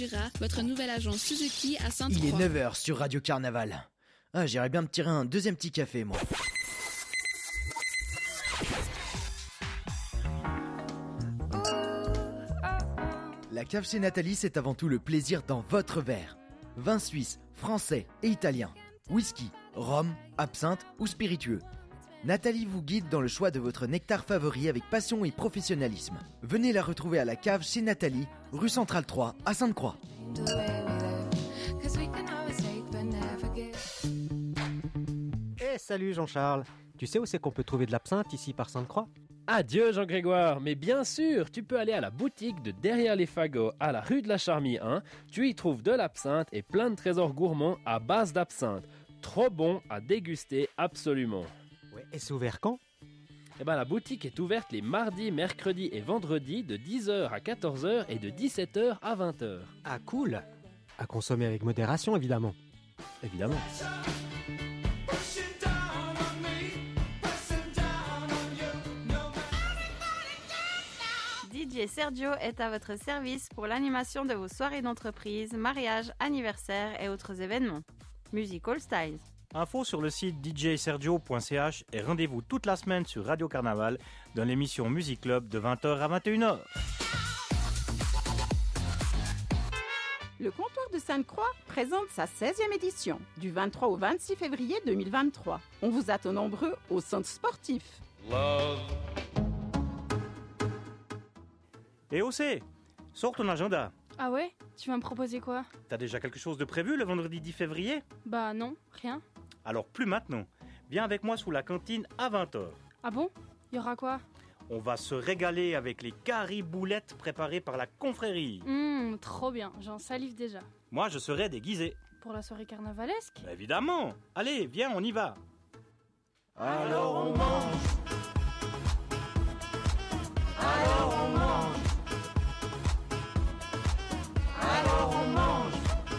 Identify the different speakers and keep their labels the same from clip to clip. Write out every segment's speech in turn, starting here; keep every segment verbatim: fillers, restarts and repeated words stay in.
Speaker 1: Sierra, votre nouvel agent Suzuki à Sainte-Croix.
Speaker 2: Il est neuf heures sur Radio Carnaval. Ah, j'irais bien me tirer un deuxième petit café, moi. La cave chez Nathalie, c'est avant tout le plaisir dans votre verre. Vin suisse, français et italien. Whisky, rhum, absinthe ou spiritueux. Nathalie vous guide dans le choix de votre nectar favori avec passion et professionnalisme. Venez la retrouver à la cave chez Nathalie, rue Centrale trois à Sainte-Croix.
Speaker 3: Eh salut Jean-Charles, tu sais où c'est qu'on peut trouver de l'absinthe ici par Sainte-Croix ?
Speaker 4: Adieu Jean-Grégoire, mais bien sûr, tu peux aller à la boutique de Derrière les Fagots à la rue de la Charmille un. Tu y trouves de l'absinthe et plein de trésors gourmands à base d'absinthe. Trop bon à déguster absolument.
Speaker 3: Ouais, et c'est ouvert quand ?
Speaker 4: Eh ben, la boutique est ouverte les mardis, mercredis et vendredis de dix heures à quatorze heures et de dix-sept heures à vingt heures.
Speaker 3: Ah cool ! À consommer avec modération évidemment.
Speaker 4: Évidemment.
Speaker 5: D J Sergio est à votre service pour l'animation de vos soirées d'entreprise, mariages, anniversaires et autres événements. Musical Styles.
Speaker 6: Info sur le site d j sergio point c h et rendez-vous toute la semaine sur Radio Carnaval dans l'émission Music Club de vingt heures à vingt et une heures.
Speaker 7: Le comptoir de Sainte-Croix présente sa seizième édition, du vingt-trois au vingt-six février deux mille vingt-trois. On vous attend nombreux au centre sportif.
Speaker 6: Love. Et O C, sors ton agenda.
Speaker 8: Ah ouais ? Tu vas me proposer quoi ?
Speaker 6: T'as déjà quelque chose de prévu le vendredi dix février ?
Speaker 8: Bah non, rien.
Speaker 6: Alors plus maintenant. Viens avec moi sous la cantine à vingt heures.
Speaker 8: Ah bon ? Il y aura quoi ?
Speaker 6: On va se régaler avec les cariboulettes préparées par la confrérie.
Speaker 8: Hum, trop bien, j'en salive déjà.
Speaker 6: Moi, je serai déguisé.
Speaker 8: Pour la soirée carnavalesque ?
Speaker 6: Évidemment. Allez, viens, on y va.
Speaker 9: Alors on mange. Alors on mange. Alors on mange.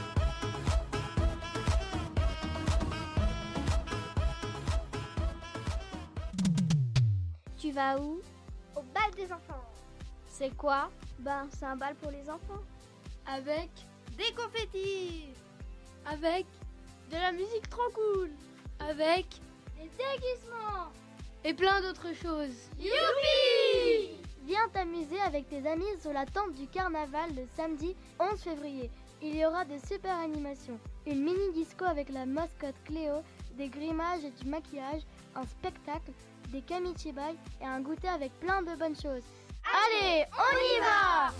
Speaker 10: Tu vas où?
Speaker 11: Au bal des enfants.
Speaker 10: C'est quoi?
Speaker 11: Ben, c'est un bal pour les enfants.
Speaker 10: Avec
Speaker 11: des confettis.
Speaker 10: Avec
Speaker 11: de la musique trop cool.
Speaker 10: Avec
Speaker 11: des déguisements.
Speaker 10: Et plein d'autres choses.
Speaker 11: Youpi! Viens t'amuser avec tes amis sur la tente du carnaval le samedi onze février. Il y aura de super animations. Une mini disco avec la mascotte Cléo, des grimages et du maquillage, un spectacle, des kamichibai et un goûter avec plein de bonnes choses. Allez, on y va!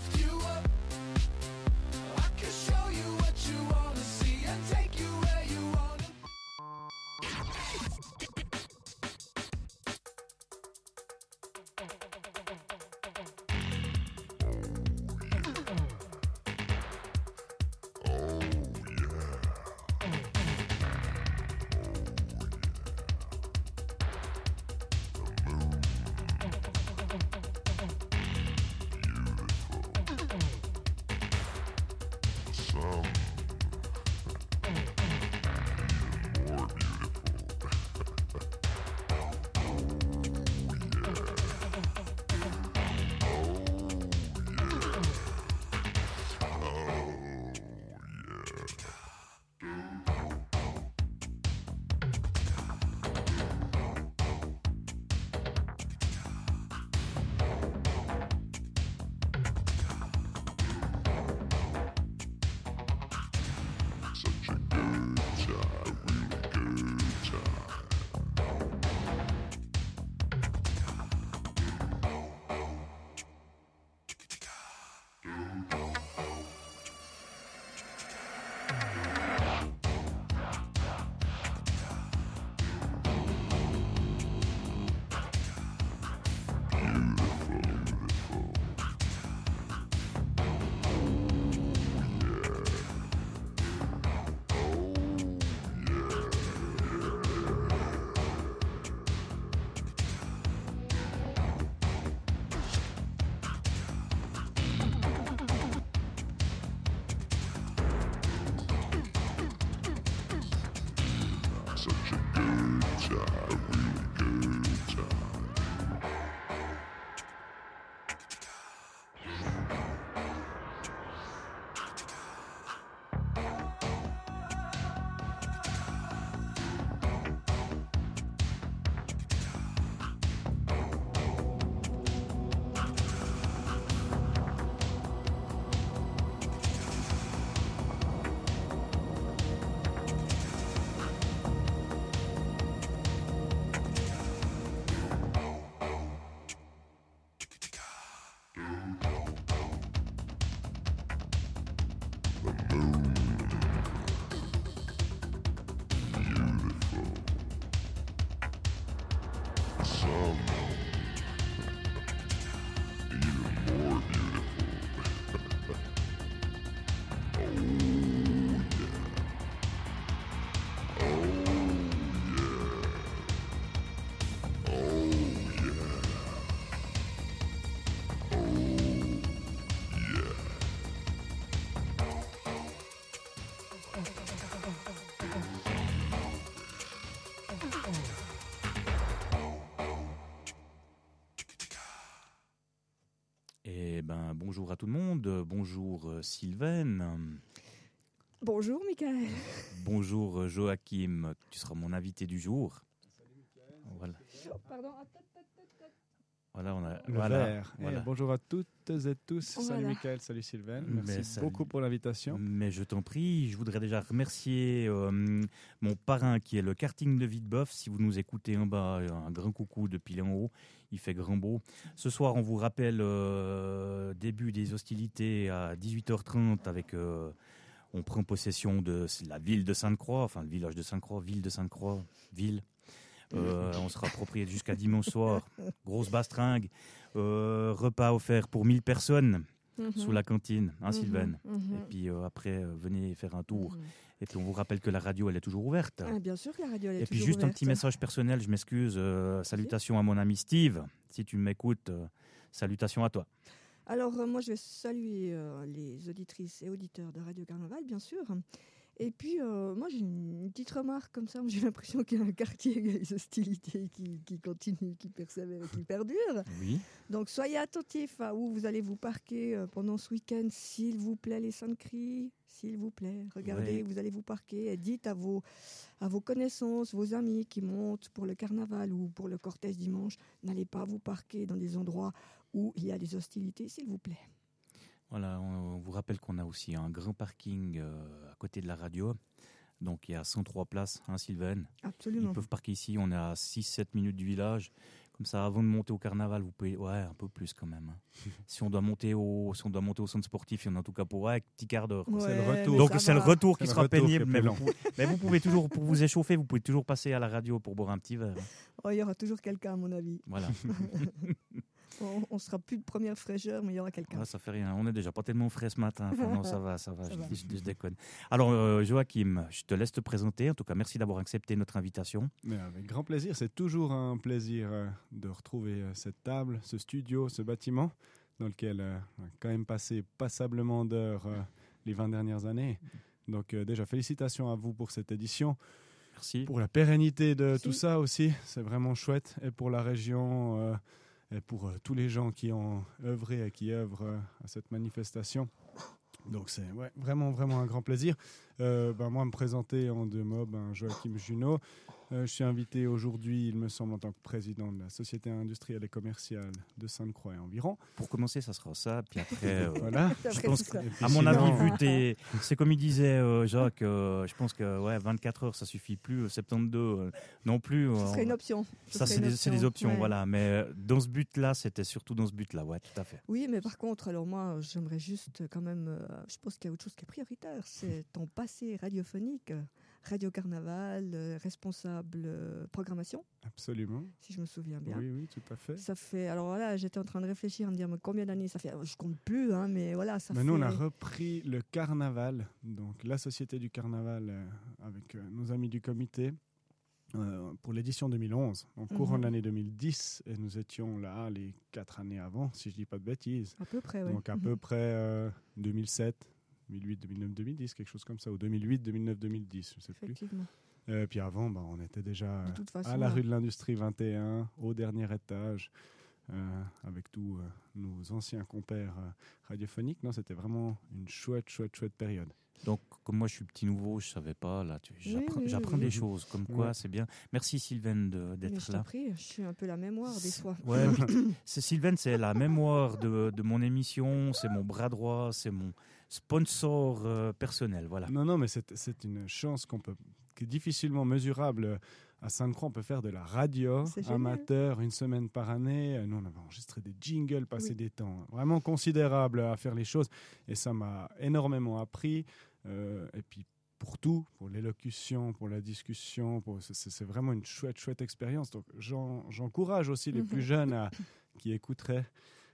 Speaker 6: Eh ben, bonjour à tout le monde. Bonjour euh, Sylvaine.
Speaker 12: Bonjour Michael.
Speaker 6: Bonjour euh, Joachim. Tu seras mon invité du jour.
Speaker 12: Salut Michael.
Speaker 6: Voilà.
Speaker 12: Pardon.
Speaker 6: Voilà, on a.
Speaker 13: Le
Speaker 6: voilà,
Speaker 13: verre.
Speaker 6: voilà.
Speaker 13: Eh, bonjour à toutes et tous.
Speaker 12: Voilà.
Speaker 13: Salut Michael, salut Sylvaine. Merci
Speaker 6: Mais salut.
Speaker 13: beaucoup pour l'invitation.
Speaker 6: Mais je t'en prie, je voudrais déjà remercier euh, mon parrain qui est le karting de Videboeuf. Si vous nous écoutez en bas, un grand coucou depuis là en haut. Il fait grand beau. Ce soir, on vous rappelle euh, début des hostilités à dix-huit heures trente avec. Euh, on prend possession de la ville de Sainte-Croix, enfin le village de Sainte-Croix, ville de Sainte-Croix, ville. Euh, on sera propriétaire jusqu'à dimanche soir. Grosse bastringue. Euh, repas offert pour mille personnes mm-hmm. sous la cantine, hein, mm-hmm. Sylvaine. Mm-hmm. Et puis euh, après, euh, venez faire un tour. Mm-hmm. Et puis on vous rappelle que la radio, elle est toujours ouverte.
Speaker 12: Ah, bien sûr que la radio, elle est
Speaker 6: Et
Speaker 12: toujours
Speaker 6: puis juste
Speaker 12: ouverte.
Speaker 6: un petit message personnel, je m'excuse. Euh, salutations à mon ami Steve. Si tu m'écoutes, euh, salutations à toi.
Speaker 12: Alors euh, moi, je vais saluer euh, les auditrices et auditeurs de Radio Carnaval, bien sûr. Et puis, euh, moi, j'ai une petite remarque comme ça. J'ai l'impression qu'il y a un quartier, il y a les hostilités qui, qui continuent, qui persévèrent et qui perdurent.
Speaker 6: Oui.
Speaker 12: Donc, soyez attentifs à où vous allez vous parquer euh, pendant ce week-end, s'il vous plaît, les Saintes Cris, s'il vous plaît. Regardez, oui. Vous allez vous parquer et dites à vos, à vos connaissances, vos amis qui montent pour le carnaval ou pour le cortège dimanche, n'allez pas vous parquer dans des endroits où il y a des hostilités, s'il vous plaît.
Speaker 6: Voilà, on vous rappelle qu'on a aussi un grand parking euh, à côté de la radio. Donc il y a cent trois places, hein, Sylvaine.
Speaker 12: Absolument.
Speaker 6: Ils peuvent parquer ici, on est à six sept minutes du village. Comme ça, avant de monter au carnaval, vous pouvez... Ouais, un peu plus quand même. Hein. si, on doit monter au... si on doit monter au centre sportif, il y en a en tout cas pour ouais, un petit quart d'heure.
Speaker 13: Ouais, c'est le retour.
Speaker 6: Donc c'est
Speaker 13: va.
Speaker 6: le retour qui
Speaker 13: c'est
Speaker 6: sera
Speaker 13: retour
Speaker 6: pénible.
Speaker 13: qui
Speaker 6: Mais vous, pouvez, mais vous pouvez toujours, pour vous échauffer, vous pouvez toujours passer à la radio pour boire un petit verre.
Speaker 12: Oh, il y aura toujours quelqu'un, à mon avis.
Speaker 6: Voilà.
Speaker 12: On, on sera plus de première fraîcheur, mais il y aura quelqu'un.
Speaker 6: Ouais, ça fait rien. On est déjà pas tellement frais ce matin. Enfin, non, ça va, ça va.
Speaker 12: Ça
Speaker 6: je,
Speaker 12: va.
Speaker 6: Je, je, je déconne. Alors, euh, Joachim, je te laisse te présenter. En tout cas, merci d'avoir accepté notre invitation.
Speaker 13: Mais avec grand plaisir. C'est toujours un plaisir euh, de retrouver euh, cette table, ce studio, ce bâtiment dans lequel euh, on a quand même passé passablement d'heures euh, les vingt dernières années. Donc, euh, déjà, félicitations à vous pour cette édition.
Speaker 6: Merci.
Speaker 13: Pour la pérennité de
Speaker 12: merci.
Speaker 13: Tout ça aussi. C'est vraiment chouette. Et pour la région... Euh, et pour euh, tous les gens qui ont œuvré et qui œuvrent euh, à cette manifestation. Donc c'est ouais, vraiment, vraiment un grand plaisir. Euh, ben, moi, me présenter en deux mots, ben, Joachim Junot. Euh, je suis invité aujourd'hui, il me semble, en tant que président de la Société industrielle et commerciale de Sainte-Croix et environ.
Speaker 6: Pour commencer, ça sera ça, puis après, euh,
Speaker 13: voilà.
Speaker 6: je pense
Speaker 12: ça.
Speaker 6: qu'à mon avis, vu tes, c'est comme il disait euh, Jacques, euh, je pense que ouais, vingt-quatre heures, ça suffit plus, soixante-douze euh, non plus.
Speaker 12: Ce serait une option. Ce
Speaker 6: Ça,
Speaker 12: serait
Speaker 6: c'est
Speaker 12: une
Speaker 6: des, c'est des options,
Speaker 12: ouais.
Speaker 6: voilà. Mais dans ce but-là, c'était surtout dans ce but-là, ouais, tout à fait.
Speaker 12: Oui, mais par contre, alors moi, j'aimerais juste quand même, euh, je pense qu'il y a autre chose qui est prioritaire, c'est ton passé radiophonique. Radio Carnaval, euh, responsable euh, programmation.
Speaker 13: Absolument.
Speaker 12: Si je me souviens bien.
Speaker 13: Oui, oui, tout à fait.
Speaker 12: Ça fait. Alors voilà, j'étais en train de réfléchir, à me dire mais combien d'années ça fait. Je compte plus, hein, mais voilà, ça
Speaker 13: mais
Speaker 12: fait.
Speaker 13: Nous, on a repris le carnaval, donc la Société du Carnaval, euh, avec euh, nos amis du comité, euh, pour l'édition deux mille onze, en
Speaker 12: Mm-hmm.
Speaker 13: courant de l'année deux mille dix, et nous étions là les quatre années avant, si je dis pas de bêtises.
Speaker 12: À peu près, oui.
Speaker 13: Donc à
Speaker 12: Mm-hmm.
Speaker 13: peu près euh, deux mille sept, deux mille huit, deux mille neuf, deux mille dix, quelque chose comme ça, ou deux mille huit, deux mille neuf, deux mille dix, je ne sais plus.
Speaker 12: Effectivement.
Speaker 13: Euh, puis avant, bah, on était déjà
Speaker 12: De toute façon,
Speaker 13: à la
Speaker 12: ouais.
Speaker 13: rue de l'Industrie vingt et un, au dernier étage, euh, avec tous euh, nos anciens compères euh, radiophoniques. Non, c'était vraiment une chouette, chouette, chouette période.
Speaker 6: Donc, comme moi, je suis petit nouveau, je savais pas. Là, tu,
Speaker 12: Oui,
Speaker 6: j'apprends,
Speaker 12: oui,
Speaker 6: j'apprends
Speaker 12: oui.
Speaker 6: des choses. Comme quoi,
Speaker 13: Ouais.
Speaker 6: c'est bien. Merci Sylvaine de, d'être
Speaker 12: Mais je
Speaker 6: là.
Speaker 12: t'en prie, je suis un peu la mémoire des fois.
Speaker 6: Ouais, puis, c'est Sylvaine, c'est la mémoire de, de mon émission, c'est mon bras droit, c'est mon sponsor euh, personnel, voilà.
Speaker 13: Non, non, mais c'est, c'est une chance qu'on peut qui est difficilement mesurable. À Sainte-Croix, on peut faire de la radio amateur une semaine par année. Nous, on avait enregistré des jingles, passé oui. des temps vraiment considérables à faire les choses. Et ça m'a énormément appris. Euh, et puis, pour tout, pour l'élocution, pour la discussion, pour... C'est, c'est vraiment une chouette, chouette expérience. Donc, j'en, j'encourage aussi les plus jeunes à, qui écouteraient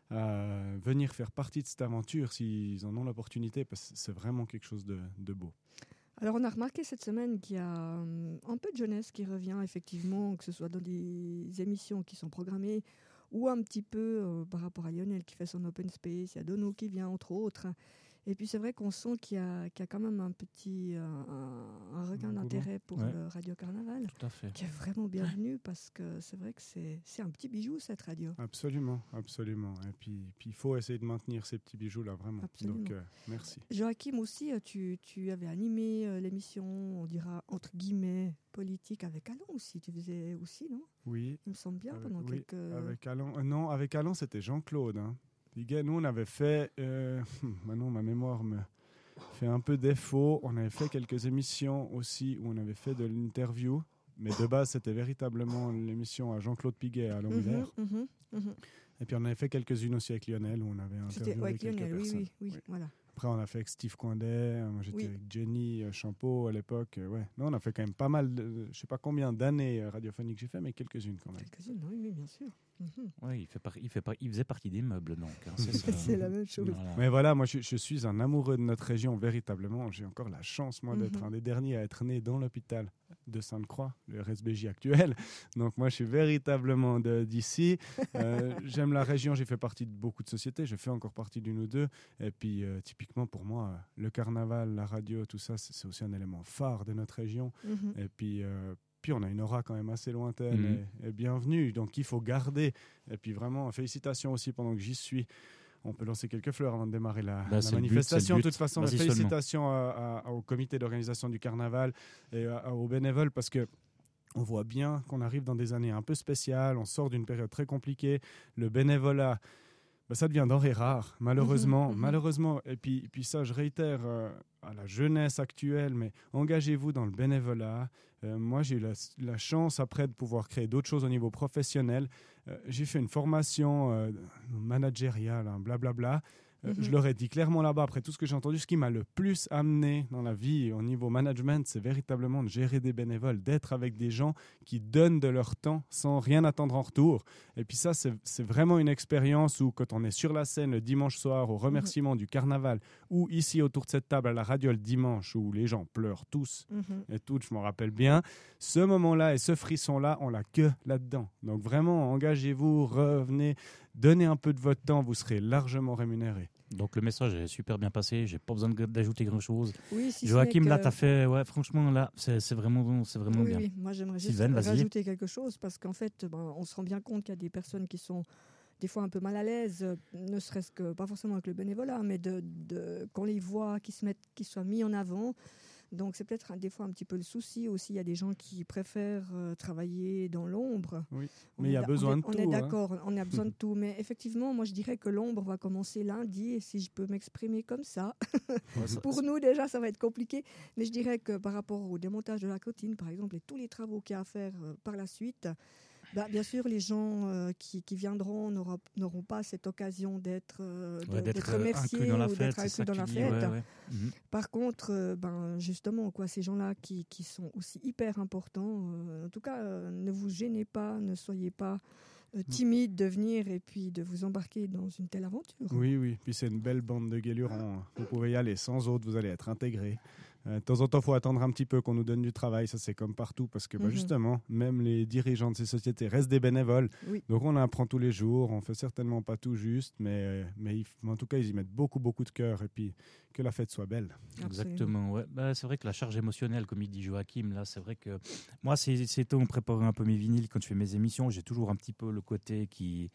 Speaker 13: à venir faire partie de cette aventure s'ils en ont l'opportunité, parce que c'est vraiment quelque chose de, de beau.
Speaker 12: Alors, on a remarqué cette semaine qu'il y a un peu de jeunesse qui revient, effectivement, que ce soit dans des émissions qui sont programmées ou un petit peu euh, par rapport à Lionel qui fait son open space. Il y a Dono qui vient, entre autres. Et puis, c'est vrai qu'on sent qu'il y a, qu'il y a quand même un petit euh, un, un regain d'intérêt pour ouais. le Radio Carnaval,
Speaker 6: Tout à fait.
Speaker 12: qui est vraiment bienvenu parce que c'est vrai que c'est, c'est un petit bijou, cette radio.
Speaker 13: Absolument, absolument. Et puis, puis il faut essayer de maintenir ces petits bijoux-là, vraiment.
Speaker 12: Absolument.
Speaker 13: Donc, euh, merci.
Speaker 12: Joachim aussi, tu, tu avais animé euh, l'émission, on dira, entre guillemets, politique avec Alain aussi. Tu faisais aussi, non ?
Speaker 13: Oui.
Speaker 12: Il me semble bien,
Speaker 13: avec,
Speaker 12: pendant
Speaker 13: oui,
Speaker 12: quelques...
Speaker 13: Avec Alain, euh, non, avec Alain, c'était Jean-Claude, hein. Nous, on avait fait, euh, maintenant ma mémoire me fait un peu défaut, on avait fait quelques émissions aussi où on avait fait de l'interview, mais de base, c'était véritablement l'émission à Jean-Claude Piguet à Longhiver.
Speaker 12: Mmh, mmh, mmh.
Speaker 13: Et puis, on avait fait quelques-unes aussi avec Lionel, où on avait interviewé
Speaker 12: ouais,
Speaker 13: quelques
Speaker 12: Lionel,
Speaker 13: personnes.
Speaker 12: Oui, oui, oui,
Speaker 13: oui.
Speaker 12: voilà.
Speaker 13: Après, on a fait avec Steve Coindet, moi j'étais
Speaker 12: oui.
Speaker 13: avec Jenny Champeau à l'époque. Ouais. Non, on a fait quand même pas mal, de, je ne sais pas combien d'années radiophoniques j'ai fait, mais quelques-unes quand même.
Speaker 12: Quelques-unes, oui, oui, bien sûr.
Speaker 6: Mm-hmm. Oui, il, fait par, il, fait par, il faisait partie des meubles, donc. Hein,
Speaker 12: c'est, ça. c'est la même chose.
Speaker 13: Voilà. Mais voilà, moi je, je suis un amoureux de notre région, véritablement. J'ai encore la chance, moi, d'être mm-hmm. un des derniers à être né dans l'hôpital de Sainte-Croix, le R S B J actuel. Donc moi, je suis véritablement de, d'ici. Euh, j'aime la région, j'ai fait partie de beaucoup de sociétés, je fais encore partie d'une ou deux. Et puis, euh, typiquement, pour moi, le carnaval, la radio, tout ça, c'est, c'est aussi un élément phare de notre région. Mm-hmm. Et puis... Euh, Puis on a une aura quand même assez lointaine mmh. et, et bienvenue, donc il faut garder. Et puis vraiment, félicitations aussi pendant que j'y suis. On peut lancer quelques fleurs avant de démarrer la,
Speaker 6: bah,
Speaker 13: la manifestation.
Speaker 6: But,
Speaker 13: de toute façon,
Speaker 6: Vas-y
Speaker 13: félicitations à, à, au comité d'organisation du carnaval et à, à, aux bénévoles parce que on voit bien qu'on arrive dans des années un peu spéciales. On sort d'une période très compliquée. Le bénévolat, bah, ça devient denrée rare, malheureusement. Mmh, mmh. malheureusement. Et puis, et puis ça, je réitère euh, à la jeunesse actuelle, mais engagez-vous dans le bénévolat. Euh, moi, j'ai eu la, la chance après de pouvoir créer d'autres choses au niveau professionnel. Euh, j'ai fait une formation euh, managériale, hein, blablabla. Euh, mm-hmm. Je leur ai dit clairement là-bas, après tout ce que j'ai entendu, ce qui m'a le plus amené dans la vie au niveau management, c'est véritablement de gérer des bénévoles, d'être avec des gens qui donnent de leur temps sans rien attendre en retour. Et puis ça, c'est, c'est vraiment une expérience où quand on est sur la scène le dimanche soir au remerciement mm-hmm. du carnaval, ou ici autour de cette table à la radio le dimanche où les gens pleurent tous mm-hmm. et toutes, je m'en rappelle bien, ce moment-là et ce frisson-là, on l'a que là-dedans. Donc vraiment, engagez-vous, revenez, donnez un peu de votre temps, vous serez largement rémunéré.
Speaker 6: Donc le message est super bien passé, j'ai pas besoin d'ajouter grand-chose.
Speaker 12: Oui, si
Speaker 6: Joachim,
Speaker 12: que...
Speaker 6: là, t'as fait, ouais, franchement, là, c'est, c'est vraiment, c'est vraiment
Speaker 12: oui,
Speaker 6: bien.
Speaker 12: Oui, moi j'aimerais juste
Speaker 6: Sylvaine,
Speaker 12: rajouter quelque chose parce qu'en fait, ben, on se rend bien compte qu'il y a des personnes qui sont des fois un peu mal à l'aise, ne serait-ce que, pas forcément avec le bénévolat, mais de, de, qu'on les voit, qu'ils se mettent, qu'ils soient mis en avant. Donc c'est peut-être un, des fois un petit peu le souci aussi. Il y a des gens qui préfèrent euh, travailler dans l'ombre.
Speaker 13: Oui, mais il y a besoin
Speaker 12: est,
Speaker 13: de
Speaker 12: on
Speaker 13: tout.
Speaker 12: On est
Speaker 13: hein.
Speaker 12: d'accord, on a besoin de tout. Mais effectivement, moi je dirais que l'ombre va commencer lundi. Et si je peux m'exprimer comme ça, ouais, ça pour ça... nous déjà ça va être compliqué. Mais je dirais que par rapport au démontage de la cotine, par exemple, et tous les travaux qu'il y a à faire euh, par la suite... Bah, bien sûr, les gens euh, qui, qui viendront n'aura, n'auront pas cette occasion d'être, euh, de,
Speaker 6: ouais, d'être,
Speaker 12: d'être remerciés
Speaker 6: ou
Speaker 12: fête, d'être inclus dans la fête.
Speaker 6: Ouais, ouais. Mm-hmm.
Speaker 12: Par contre, euh, ben, justement, quoi, ces gens-là qui, qui sont aussi hyper importants, euh, en tout cas, euh, ne vous gênez pas, ne soyez pas euh, timide de venir et puis de vous embarquer dans une telle aventure.
Speaker 13: Oui, oui, puis c'est une belle bande de guélurons. Vous pouvez y aller sans autre, vous allez être intégrés. Euh, de temps en temps, il faut attendre un petit peu qu'on nous donne du travail. Ça, c'est comme partout parce que bah, mm-hmm. justement, même les dirigeants de ces sociétés restent des bénévoles.
Speaker 12: Oui.
Speaker 13: Donc, on apprend tous les jours. On fait certainement pas tout juste, mais, mais ils, en tout cas, ils y mettent beaucoup, beaucoup de cœur et puis que la fête soit belle.
Speaker 6: Exactement. Ouais. Bah, c'est vrai que la charge émotionnelle, comme il dit Joachim, là, c'est vrai que moi, c'est, c'est tôt, on prépare un peu mes vinyles quand je fais mes émissions. J'ai toujours un petit peu le côté qui...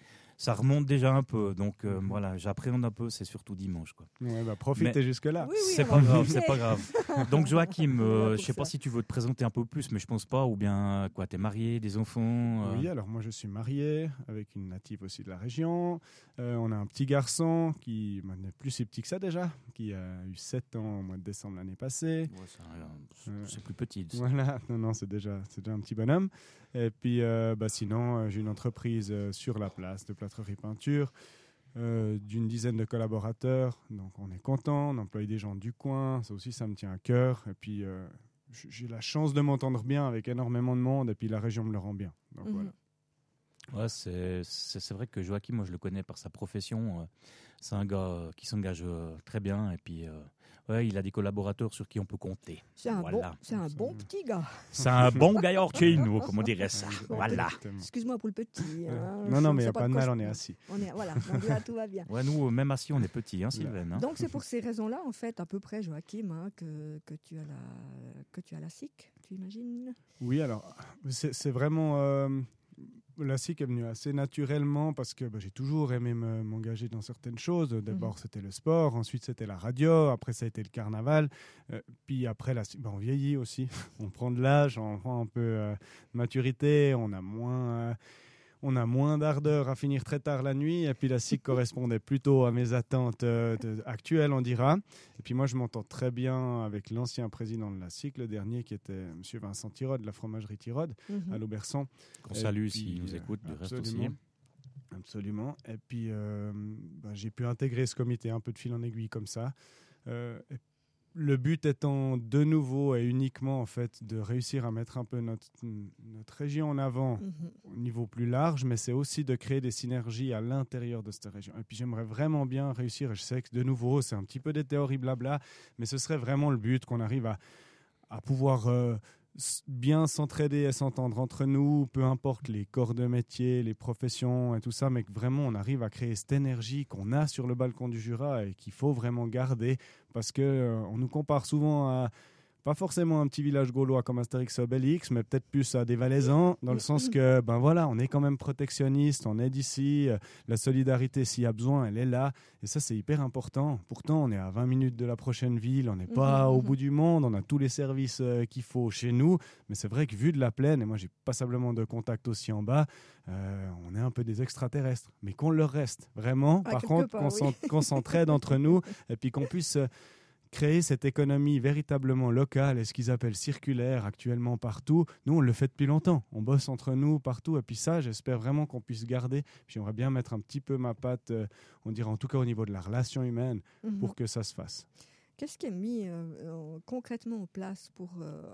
Speaker 6: ça remonte déjà un peu. Donc euh, voilà, j'appréhende un peu, c'est surtout dimanche. Quoi.
Speaker 13: Ouais, bah, profitez
Speaker 6: mais
Speaker 13: jusque-là.
Speaker 12: Oui, oui,
Speaker 6: c'est
Speaker 12: on
Speaker 6: pas
Speaker 12: va
Speaker 6: grave,
Speaker 12: profiter.
Speaker 6: c'est pas grave. Donc Joachim, euh,
Speaker 12: pour
Speaker 6: je sais pas
Speaker 12: ça.
Speaker 6: si tu veux te présenter un peu plus, mais je pense pas. Ou bien quoi, t'es marié, des enfants euh,
Speaker 13: Oui, alors moi je suis marié avec une native aussi de la région. Euh, on a un petit garçon qui maintenant, n'est plus si petit que ça déjà, qui a eu sept ans au mois de décembre l'année passée.
Speaker 6: Ouais, c'est, un- c'est plus petit. ça.
Speaker 13: Voilà, non, non, c'est déjà, c'est déjà un petit bonhomme. Et puis euh, bah, sinon, euh, j'ai une entreprise euh, sur la place de plâtrerie peinture. Euh, d'une dizaine de collaborateurs, donc on est content, on emploie des gens du coin, ça aussi ça me tient à cœur, et puis euh, j'ai la chance de m'entendre bien avec énormément de monde, et puis la région me le rend bien, donc
Speaker 12: Mhm.
Speaker 13: voilà.
Speaker 6: Ouais, c'est, c'est, c'est vrai que Joachim, moi je le connais par sa profession, euh, c'est un gars qui s'engage euh, très bien, et puis euh, ouais, il a des collaborateurs sur qui on peut compter.
Speaker 12: C'est un,
Speaker 6: Voilà.
Speaker 12: bon, c'est un bon petit gars.
Speaker 6: C'est un bon gaillard chez nous, comme on dirait ça. Voilà.
Speaker 12: Excuse-moi pour le petit. hein,
Speaker 13: Non,
Speaker 12: je
Speaker 13: non,
Speaker 12: ne
Speaker 13: mais il
Speaker 12: sais
Speaker 13: n'y a pas de
Speaker 12: quoi
Speaker 13: mal,
Speaker 12: je-
Speaker 13: on est assis.
Speaker 12: On est, voilà, donc là, tout va bien.
Speaker 6: Ouais, nous, même assis, on est petits, hein, Sylvain. hein.
Speaker 12: Donc c'est pour ces raisons-là, en fait, à peu près, Joachim, hein, que, que tu as la que tu as la S I C, tu imagines?
Speaker 13: Oui, alors, c'est, c'est vraiment... Euh, la S I C est venue assez naturellement parce que bah, j'ai toujours aimé me- m'engager dans certaines choses. D'abord,
Speaker 12: Mhm.
Speaker 13: c'était le sport, ensuite, c'était la radio, après, ça a été le carnaval. Euh, puis après, la, S I C, bah, on vieillit aussi. On prend de l'âge, on prend un peu euh, de maturité, on a moins... euh, on a moins d'ardeur à finir très tard la nuit, et puis la S I C correspondait plutôt à mes attentes euh, de- actuelles, on dira. Et puis moi, je m'entends très bien avec l'ancien président de la S I C, le dernier qui était M. Vincent Tirode, de la fromagerie Tirode,
Speaker 12: Mhm.
Speaker 13: à l'Auberçon.
Speaker 6: Qu'on
Speaker 13: Et
Speaker 6: salue
Speaker 13: puis,
Speaker 6: s'il nous
Speaker 13: euh,
Speaker 6: écoute, du reste
Speaker 13: absolument.
Speaker 6: aussi.
Speaker 13: Absolument. Et puis, euh, bah, j'ai pu intégrer ce comité un peu de fil en aiguille comme ça. Euh, et le but étant de nouveau et uniquement en fait de réussir à mettre un peu notre, notre région en avant
Speaker 12: Mhm.
Speaker 13: au niveau plus large, mais c'est aussi de créer des synergies à l'intérieur de cette région. Et puis j'aimerais vraiment bien réussir, et je sais que de nouveau c'est un petit peu des théories blabla, mais ce serait vraiment le but qu'on arrive à, à pouvoir euh, s- bien s'entraider et s'entendre entre nous, peu importe les corps de métier, les professions et tout ça, mais que vraiment on arrive à créer cette énergie qu'on a sur le balcon du Jura et qu'il faut vraiment garder, parce que euh, on nous compare souvent à pas forcément un petit village gaulois comme Astérix et Obélix, mais peut-être plus à des Valaisans, dans le sens que, ben voilà, on est quand même protectionniste, on est d'ici, euh, la solidarité, s'il y a besoin, elle est là, et ça, c'est hyper important. Pourtant, on est à vingt minutes de la prochaine ville, on n'est pas
Speaker 12: Mhm,
Speaker 13: au
Speaker 12: mhm.
Speaker 13: bout du monde, on a tous les services euh, qu'il faut chez nous, mais c'est vrai que vu de la plaine, et moi, j'ai passablement de contacts aussi en bas, euh, on est un peu des extraterrestres, mais qu'on leur reste, vraiment.
Speaker 12: Ah,
Speaker 13: Par
Speaker 12: quelque
Speaker 13: contre,
Speaker 12: part,
Speaker 13: qu'on
Speaker 12: oui.
Speaker 13: s'en- qu'on s'entraide entre nous, et puis qu'on puisse... euh, créer cette économie véritablement locale et ce qu'ils appellent circulaire actuellement partout. Nous, on le fait depuis longtemps. On bosse entre nous partout. Et puis ça, j'espère vraiment qu'on puisse garder. Puis j'aimerais bien mettre un petit peu ma patte, euh, on dirait en tout cas au niveau de la relation humaine,
Speaker 12: Mhm.
Speaker 13: pour que ça se fasse.
Speaker 12: Qu'est-ce qui est mis euh, en- concrètement en place pour euh,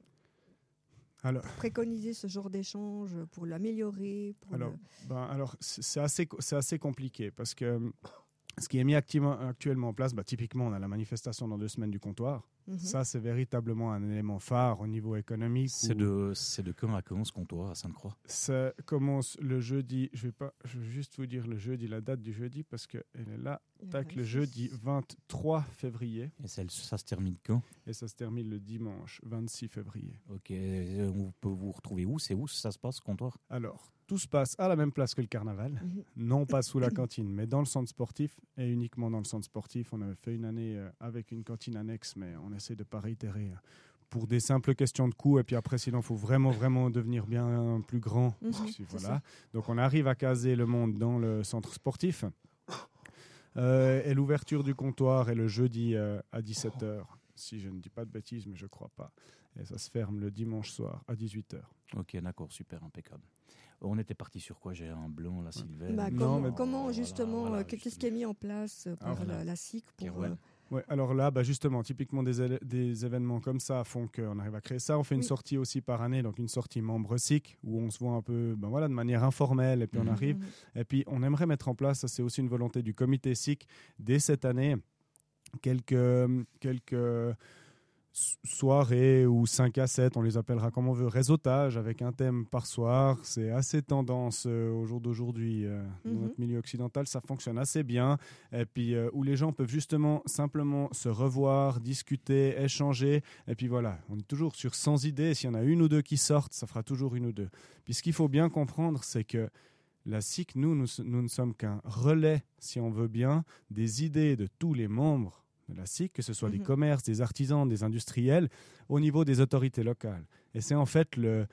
Speaker 13: Alors,
Speaker 12: préconiser ce genre d'échange, pour l'améliorer pour
Speaker 13: alors,
Speaker 12: le-
Speaker 13: ben, alors c'est c'est assez, c'est assez compliqué parce que euh, ce qui est mis activement, actuellement en place, bah, typiquement, on a la manifestation dans deux semaines du comptoir.
Speaker 12: Mhm.
Speaker 13: Ça, c'est véritablement un élément phare au niveau économique.
Speaker 6: C'est
Speaker 13: où-
Speaker 6: de, c'est de quand à quand ce comptoir à Sainte-Croix?
Speaker 13: Ça commence le jeudi. Je vais pas. Je vais juste vous dire le jeudi, la date du jeudi, parce que elle est là. Tac, le jeudi vingt-trois février.
Speaker 6: Et ça, ça se termine quand?
Speaker 13: Et ça se termine le dimanche vingt-six février.
Speaker 6: Ok, euh, on peut vous retrouver où? C'est où ça se passe, ce comptoir?
Speaker 13: Alors, tout se passe à la même place que le carnaval,
Speaker 12: Mhm.
Speaker 13: non pas sous la cantine, mais dans le centre sportif, et uniquement dans le centre sportif. On avait fait une année euh, avec une cantine annexe, mais on essaie de ne pas réitérer euh, pour des simples questions de coût. Et puis après, sinon, il faut vraiment, vraiment devenir bien plus grand.
Speaker 12: Mhm,
Speaker 13: Parce que,
Speaker 12: c'est
Speaker 13: voilà.
Speaker 12: ça.
Speaker 13: Donc, on arrive à caser le monde dans le centre sportif. Euh, et l'ouverture du comptoir est le jeudi euh, à dix-sept heures, si je ne dis pas de bêtises, mais je ne crois pas. Et ça se ferme le dimanche soir à dix-huit heures.
Speaker 6: Ok, d'accord, super, impeccable. On était parti sur quoi? J'ai un blanc, là, Sylvain.
Speaker 12: Bah,
Speaker 13: Non,
Speaker 12: comment,
Speaker 13: mais-
Speaker 12: comment,
Speaker 6: Voilà,
Speaker 12: justement,
Speaker 6: voilà,
Speaker 12: euh, qu'est-ce qui est mis en place euh, par
Speaker 13: Ah,
Speaker 12: la,
Speaker 6: voilà.
Speaker 12: la S I C pour,
Speaker 6: Kerouel.
Speaker 12: euh,
Speaker 13: Ouais, alors là, bah justement, typiquement des, éle- des événements comme ça font qu'on arrive à créer ça. On fait une
Speaker 12: Oui.
Speaker 13: sortie aussi par année, donc une sortie membre S I C, où on se voit un peu ben voilà, de manière informelle, et puis on
Speaker 6: Mhm.
Speaker 13: arrive.
Speaker 12: Mhm.
Speaker 13: Et puis on aimerait mettre en place, ça c'est aussi une volonté du comité S I C, dès cette année, quelques, quelques s- soirées ou cinq à sept, on les appellera comme on veut, réseautage avec un thème par soir. C'est assez tendance euh, au jour d'aujourd'hui euh, dans
Speaker 12: Mhm.
Speaker 13: notre milieu occidental, ça fonctionne assez bien. Et puis euh, où les gens peuvent justement simplement se revoir, discuter, échanger. Et puis voilà, on est toujours sur cent idées. S'il y en a une ou deux qui sortent, ça fera toujours une ou deux. Puis ce qu'il faut bien comprendre, c'est que la S I C, nous, nous, nous ne sommes qu'un relais, si on veut bien, des idées de tous les membres de la S I C, que ce soit mmh. des commerces, des artisans, des industriels, au niveau des autorités locales. Et c'est en fait le,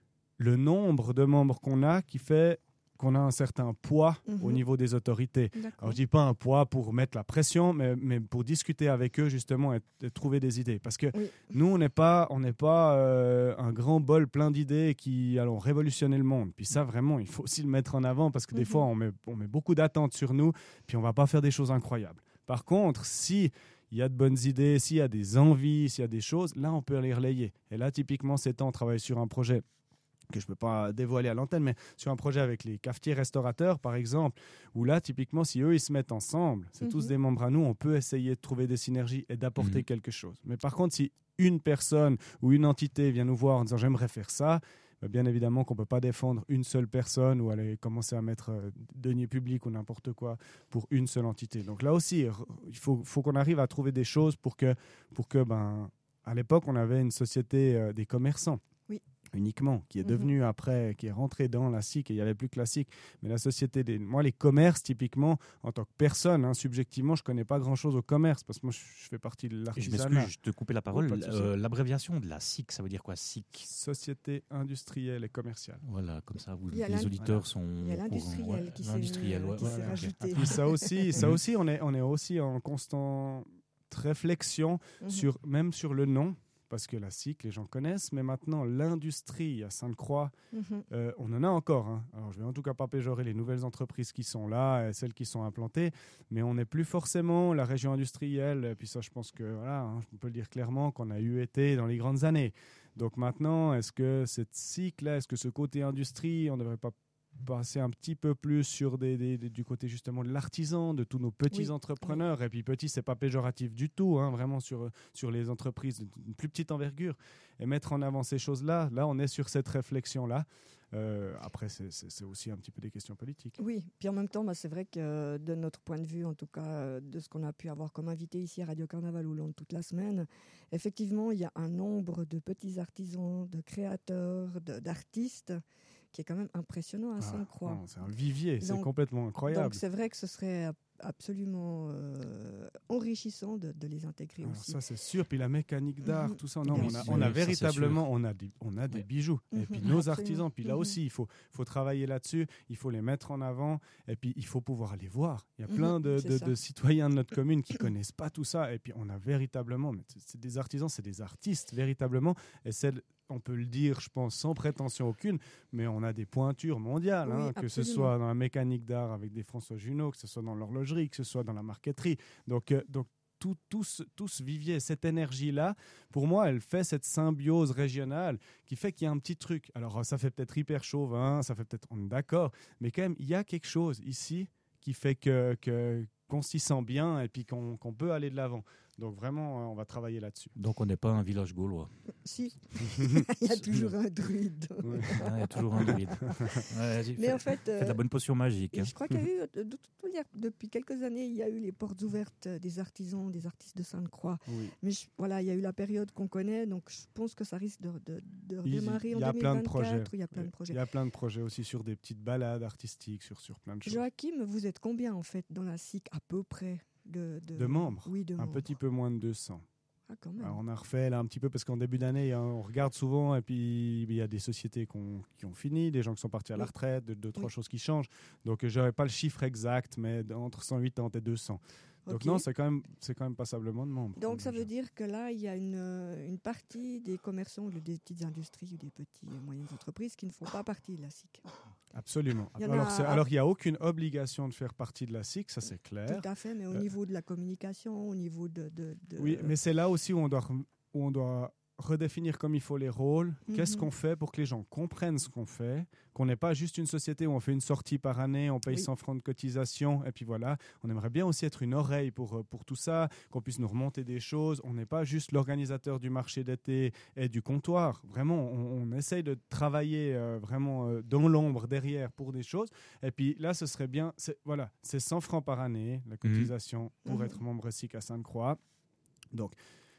Speaker 13: le nombre de membres qu'on a qui fait qu'on a un certain poids mmh. au niveau des autorités. D'accord. Alors, je ne dis pas un poids pour mettre la pression, mais, mais pour discuter avec eux, justement, et, et trouver des idées. Parce que oui. nous, on n'est pas, on n'est pas euh, un grand bol plein d'idées qui allons révolutionner le monde. Puis ça, vraiment, il faut aussi le mettre en avant, parce que mmh. des fois, on met, on met beaucoup d'attentes sur nous, puis on ne va pas faire des choses incroyables. Par contre, si il y a de bonnes idées, s'il y a des envies, s'il y a des choses, là, on peut les relayer. Et là, typiquement, ces temps, on travaille sur un projet que je ne peux pas dévoiler à l'antenne, mais sur un projet avec les cafetiers-restaurateurs, par exemple, où là, typiquement, si eux, ils se mettent ensemble, c'est mm-hmm. tous des membres à nous, on peut essayer de trouver des synergies et d'apporter mm-hmm. quelque chose. Mais par contre, si une personne ou une entité vient nous voir en disant « j'aimerais faire ça », bien évidemment qu'on ne peut pas défendre une seule personne ou aller commencer à mettre euh, deniers publics ou n'importe quoi pour une seule entité. Donc là aussi, il faut, faut qu'on arrive à trouver des choses pour que, pour que ben, à l'époque, on avait une société euh, des commerçants. Oui. Uniquement, qui est devenue mmh. après, qui est rentrée dans la S I C, et il n'y avait plus que la S I C. Mais la société, des... moi, les commerces, typiquement, en tant que personne, hein, subjectivement, je ne connais pas grand-chose au commerce, parce que moi, je, je fais partie de l'artisanat.
Speaker 6: Je m'excuse, je te coupais la parole. Oh, euh, l'abréviation de la S I C, ça veut dire quoi, S I C?
Speaker 13: Société industrielle et commerciale.
Speaker 6: Voilà, comme ça, vous, les auditeurs voilà. sont...
Speaker 12: Il y a l'industriel ouais, qui s'est,
Speaker 6: l'industriel, ouais,
Speaker 12: qui
Speaker 6: ouais,
Speaker 12: s'est
Speaker 6: ouais,
Speaker 12: rajouté.
Speaker 13: Et puis ça aussi, ça aussi on, est, on est aussi en constante réflexion, mmh. sur, même sur le nom. Parce que la S I C, les gens connaissent, mais maintenant, l'industrie à Sainte-Croix, mm-hmm. euh, on en a encore. Hein. Alors, je ne vais en tout cas pas péjorer les nouvelles entreprises qui sont là, et celles qui sont implantées, mais on n'est plus forcément la région industrielle. Et puis ça, je pense que, voilà, hein, on peut le dire clairement, qu'on a eu été dans les grandes années. Donc maintenant, est-ce que cette S I C-là, est-ce que ce côté industrie, on ne devrait pas passer un petit peu plus sur des, des, des, du côté justement de l'artisan, de tous nos petits oui. entrepreneurs, oui. et puis petit, c'est pas péjoratif du tout, hein, vraiment sur, sur les entreprises d'une plus petite envergure, et mettre en avant ces choses-là, là on est sur cette réflexion-là. Euh, après, c'est, c'est, c'est aussi un petit peu des questions politiques.
Speaker 12: Oui, puis en même temps, bah, c'est vrai que de notre point de vue, en tout cas, de ce qu'on a pu avoir comme invité ici à Radio Carnaval ou Londres toute la semaine, effectivement, il y a un nombre de petits artisans, de créateurs, de, d'artistes qui est quand même impressionnant à Sainte-Croix.
Speaker 13: Ah, c'est un vivier, donc, c'est complètement incroyable.
Speaker 12: Donc c'est vrai que ce serait absolument euh, enrichissant de, de les intégrer
Speaker 13: Alors
Speaker 12: aussi.
Speaker 13: Ça c'est sûr, puis la mécanique d'art, mmh. tout ça, non,
Speaker 12: Bien
Speaker 13: on a,
Speaker 12: sûr.
Speaker 13: on a
Speaker 12: Oui,
Speaker 13: véritablement, on a des, on a des
Speaker 6: oui.
Speaker 13: bijoux, mmh. et puis
Speaker 12: Mmh.
Speaker 13: nos
Speaker 12: Absolument.
Speaker 13: artisans, puis là
Speaker 12: Mmh.
Speaker 13: aussi il faut, faut travailler là-dessus, il faut les mettre en avant, et puis il faut pouvoir les voir. Il y a plein de, de, de citoyens de notre commune qui connaissent pas tout ça, et puis on a véritablement, mais c'est, c'est des artisans, c'est des artistes véritablement, et c'est on peut le dire, je pense, sans prétention aucune, mais on a des pointures mondiales, oui, hein, que ce soit dans la mécanique d'art avec des François Junot, que ce soit dans l'horlogerie, que ce soit dans la marqueterie. Donc, euh, donc tout, tout, ce, tout ce vivier, cette énergie-là, pour moi, elle fait cette symbiose régionale qui fait qu'il y a un petit truc. Alors, ça fait peut-être hyper chauvin, ça fait peut-être, on est d'accord, mais quand même, il y a quelque chose ici qui fait que, que, qu'on s'y sent bien et puis qu'on, qu'on peut aller de l'avant. Donc vraiment, on va travailler là-dessus.
Speaker 6: Donc on n'est pas un village gaulois.
Speaker 12: Si, il y a toujours un druide.
Speaker 6: Ouais. Ah, il y a toujours un druide. Ouais,
Speaker 12: Mais
Speaker 6: fait,
Speaker 12: en fait,
Speaker 6: fait la bonne potion magique. Hein.
Speaker 12: Je crois qu'il y a eu, de, de, de, depuis quelques années, il y a eu les portes ouvertes des artisans, des artistes de Sainte-Croix. Oui. Mais je, voilà, il y a eu la période qu'on connaît, donc je pense que ça risque de, de, de redémarrer en deux mille vingt-quatre. Il y a plein de projets.
Speaker 13: Il y a plein de projets aussi sur des petites balades artistiques, sur, sur plein de choses.
Speaker 12: Joachim, vous êtes combien en fait dans la S I C à peu près? De, de...
Speaker 13: de membres,
Speaker 12: oui, de
Speaker 13: un
Speaker 12: membres.
Speaker 13: petit peu moins de deux cents.
Speaker 12: Ah, quand même.
Speaker 13: Alors, on a refait là un petit peu parce qu'en début d'année, hein, on regarde souvent et puis il y a des sociétés qu'on, qui ont fini, des gens qui sont partis à la oui. retraite, deux, deux, trois oui. choses qui changent. Donc, je n'aurais pas le chiffre exact, mais entre cent quatre-vingt et deux cents. Donc okay. non, c'est quand même, c'est quand même passablement de membres.
Speaker 12: Donc ça veut dire que là, il y a une, une partie des commerçants, ou des petites industries ou des petites et moyennes entreprises qui ne font pas partie de la S I C.
Speaker 13: Absolument. Il alors, a... alors, il n'y a aucune obligation de faire partie de la S I C, ça c'est clair.
Speaker 12: Tout à fait, mais au euh... niveau de la communication, au niveau de... de, de...
Speaker 13: Oui, mais c'est là aussi où on doit, où on doit redéfinir comme il faut les rôles. Mm-hmm. Qu'est-ce qu'on fait pour que les gens comprennent ce qu'on fait, qu'on n'est pas juste une société où on fait une sortie par année, on paye oui. cent francs de cotisation, et puis voilà. On aimerait bien aussi être une oreille pour, pour tout ça, qu'on puisse nous remonter des choses. On n'est pas juste l'organisateur du marché d'été et du comptoir. Vraiment, on, on essaye de travailler euh, vraiment euh, dans l'ombre, derrière, pour des choses. Et puis là, ce serait bien, c'est, voilà, c'est cent francs par année, la cotisation, mm-hmm. pour mm-hmm. être membre S I C à Sainte-Croix. Donc,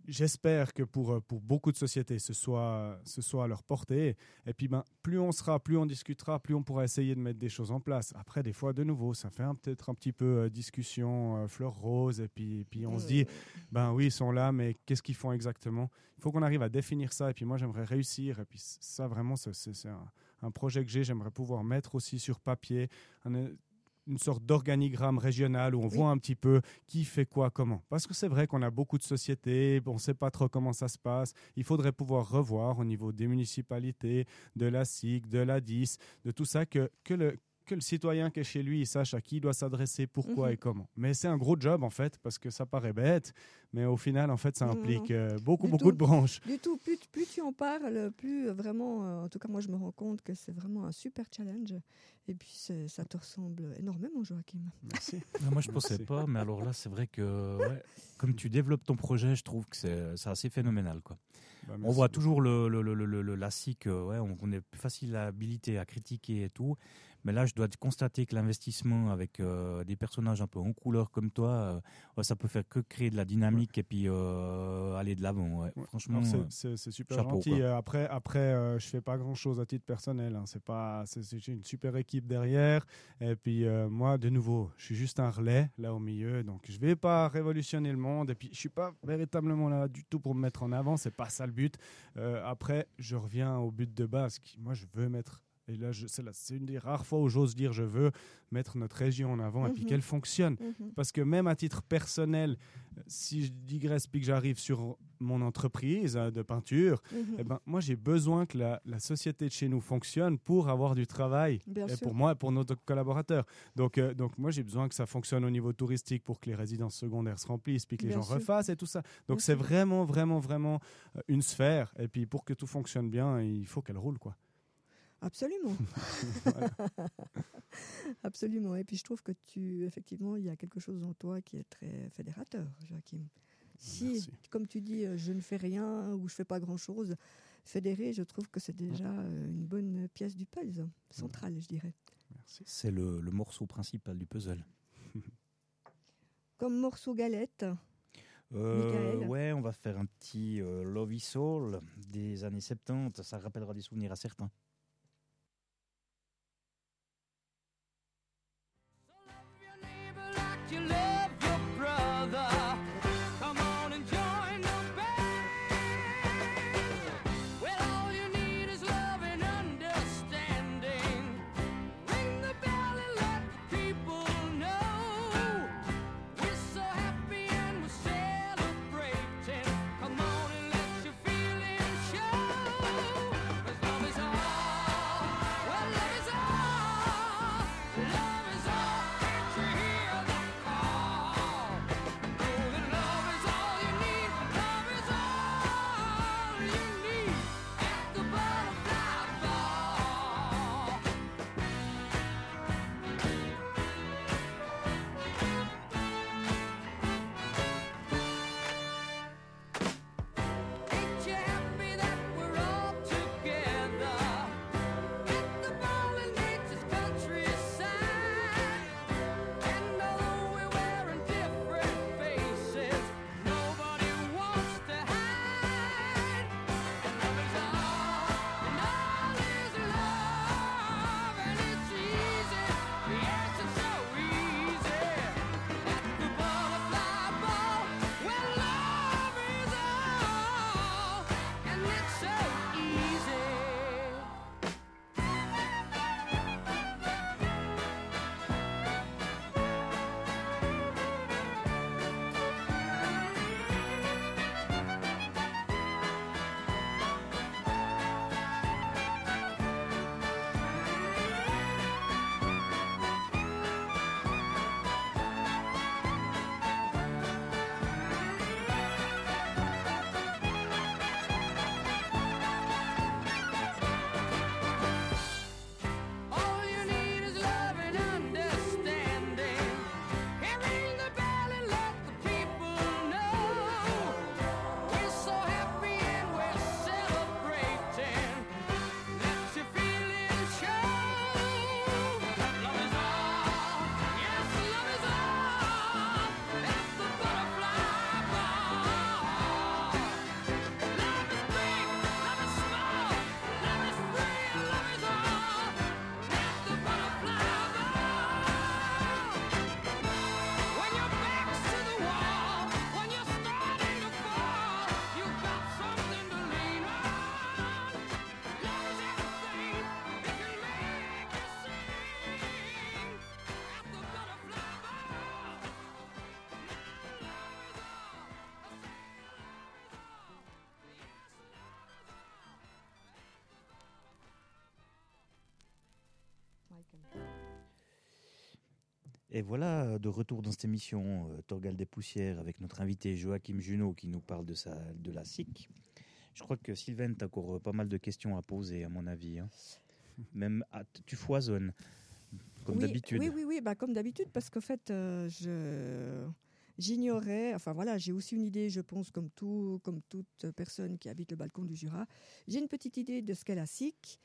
Speaker 13: j'espère que pour, pour beaucoup de sociétés, ce soit, ce soit à leur portée. Et puis, ben, plus on sera, plus on discutera, plus on pourra essayer de mettre des choses en place. Après, des fois, de nouveau, ça fait un, peut-être un petit peu euh, discussion euh, fleur rose. Et puis, et puis on euh... se dit, ben oui, ils sont là, mais qu'est-ce qu'ils font exactement? Il faut qu'on arrive à définir ça. Et puis moi, j'aimerais réussir. Et puis ça, vraiment, c'est, c'est, c'est un, un projet que j'ai. J'aimerais pouvoir mettre aussi sur papier un, une sorte d'organigramme régional où on oui. voit un petit peu qui fait quoi, comment. Parce que c'est vrai qu'on a beaucoup de sociétés, on ne sait pas trop comment ça se passe. Il faudrait pouvoir revoir au niveau des municipalités, de la S I C, de l'A D I S, de tout ça, que, que, le, que le citoyen qui est chez lui, il sache à qui il doit s'adresser, pourquoi mm-hmm. et comment. Mais c'est un gros job, en fait, parce que ça paraît bête, mais au final, en fait, ça implique euh, beaucoup,
Speaker 12: du
Speaker 13: beaucoup
Speaker 12: tout.
Speaker 13: de branches.
Speaker 12: Du tout. Plus, plus tu en parles, plus vraiment, euh, en tout cas, moi, je me rends compte que c'est vraiment un super challenge. Et puis, c'est, ça te ressemble énormément, Joachim.
Speaker 13: Merci.
Speaker 6: Non, moi, je ne pensais pas, mais alors là, c'est vrai que ouais, comme tu développes ton projet, je trouve que c'est, c'est assez phénoménal, quoi. Bah, on voit toujours le, le, le, le, le, la S I C, ouais, on, on est plus facile à habiliter, à critiquer et tout. Mais là, je dois constater que l'investissement avec euh, des personnages un peu en couleur comme toi, euh, ouais, ça peut faire que créer de la dynamique ouais. et puis euh, aller de l'avant. Ouais. Ouais. Franchement,
Speaker 13: c'est,
Speaker 6: euh,
Speaker 13: c'est, c'est super
Speaker 6: chapeau,
Speaker 13: gentil.
Speaker 6: Quoi.
Speaker 13: Après, après euh, je fais pas grand-chose à titre personnel. Hein. C'est pas, c'est, c'est, j'ai une super équipe derrière. Et puis euh, moi, de nouveau, je suis juste un relais là au milieu. Donc, je vais pas révolutionner le monde. Et puis, je suis pas véritablement là du tout pour me mettre en avant. C'est pas ça le but. Euh, après, je reviens au but de base. Qui, moi, je veux mettre. Et là, je, c'est, là, c'est une des rares fois où j'ose dire je veux mettre notre région en avant mmh. et puis qu'elle fonctionne. Mmh. Parce que même à titre personnel, si je digresse puis que j'arrive sur mon entreprise de peinture, mmh. eh ben, moi, j'ai besoin que la, la société de chez nous fonctionne pour avoir du travail. Bien et sûr. Pour moi et pour nos collaborateurs. Donc, euh, donc, moi, j'ai besoin que ça fonctionne au niveau touristique pour que les résidences secondaires se remplissent puis que les bien gens sûr. Refassent et tout ça. Donc, bien c'est sûr. Vraiment, vraiment, vraiment une sphère. Et puis, pour que tout fonctionne bien, il faut qu'elle roule, quoi.
Speaker 12: Absolument. Absolument. Et puis je trouve que tu, effectivement, il y a quelque chose en toi qui est très fédérateur, Joachim. Si, Merci. Comme tu dis, je ne fais rien ou je ne fais pas grand-chose, fédérer, je trouve que c'est déjà une bonne pièce du puzzle, centrale, je dirais.
Speaker 6: Merci. C'est le, le morceau principal du puzzle.
Speaker 12: Comme morceau galette.
Speaker 6: Euh, ouais, on va faire un petit euh, Lovey Soul des années soixante-dix. Ça rappellera des souvenirs à certains.
Speaker 9: Love is all
Speaker 6: Et voilà, de retour dans cette émission, euh, Torgal des Poussières, avec notre invité Joachim Junot qui nous parle de, sa, de la S I C. Je crois que Sylvain, tu as encore pas mal de questions à poser, à mon avis. Hein. Même, à, tu foisonnes, comme
Speaker 12: oui,
Speaker 6: d'habitude.
Speaker 12: Oui, oui, oui, bah, comme d'habitude, parce qu'en fait, euh, je... j'ignorais, enfin voilà, j'ai aussi une idée, je pense, comme, tout, comme toute personne qui habite le balcon du Jura. J'ai une petite idée de ce qu'est la S I C.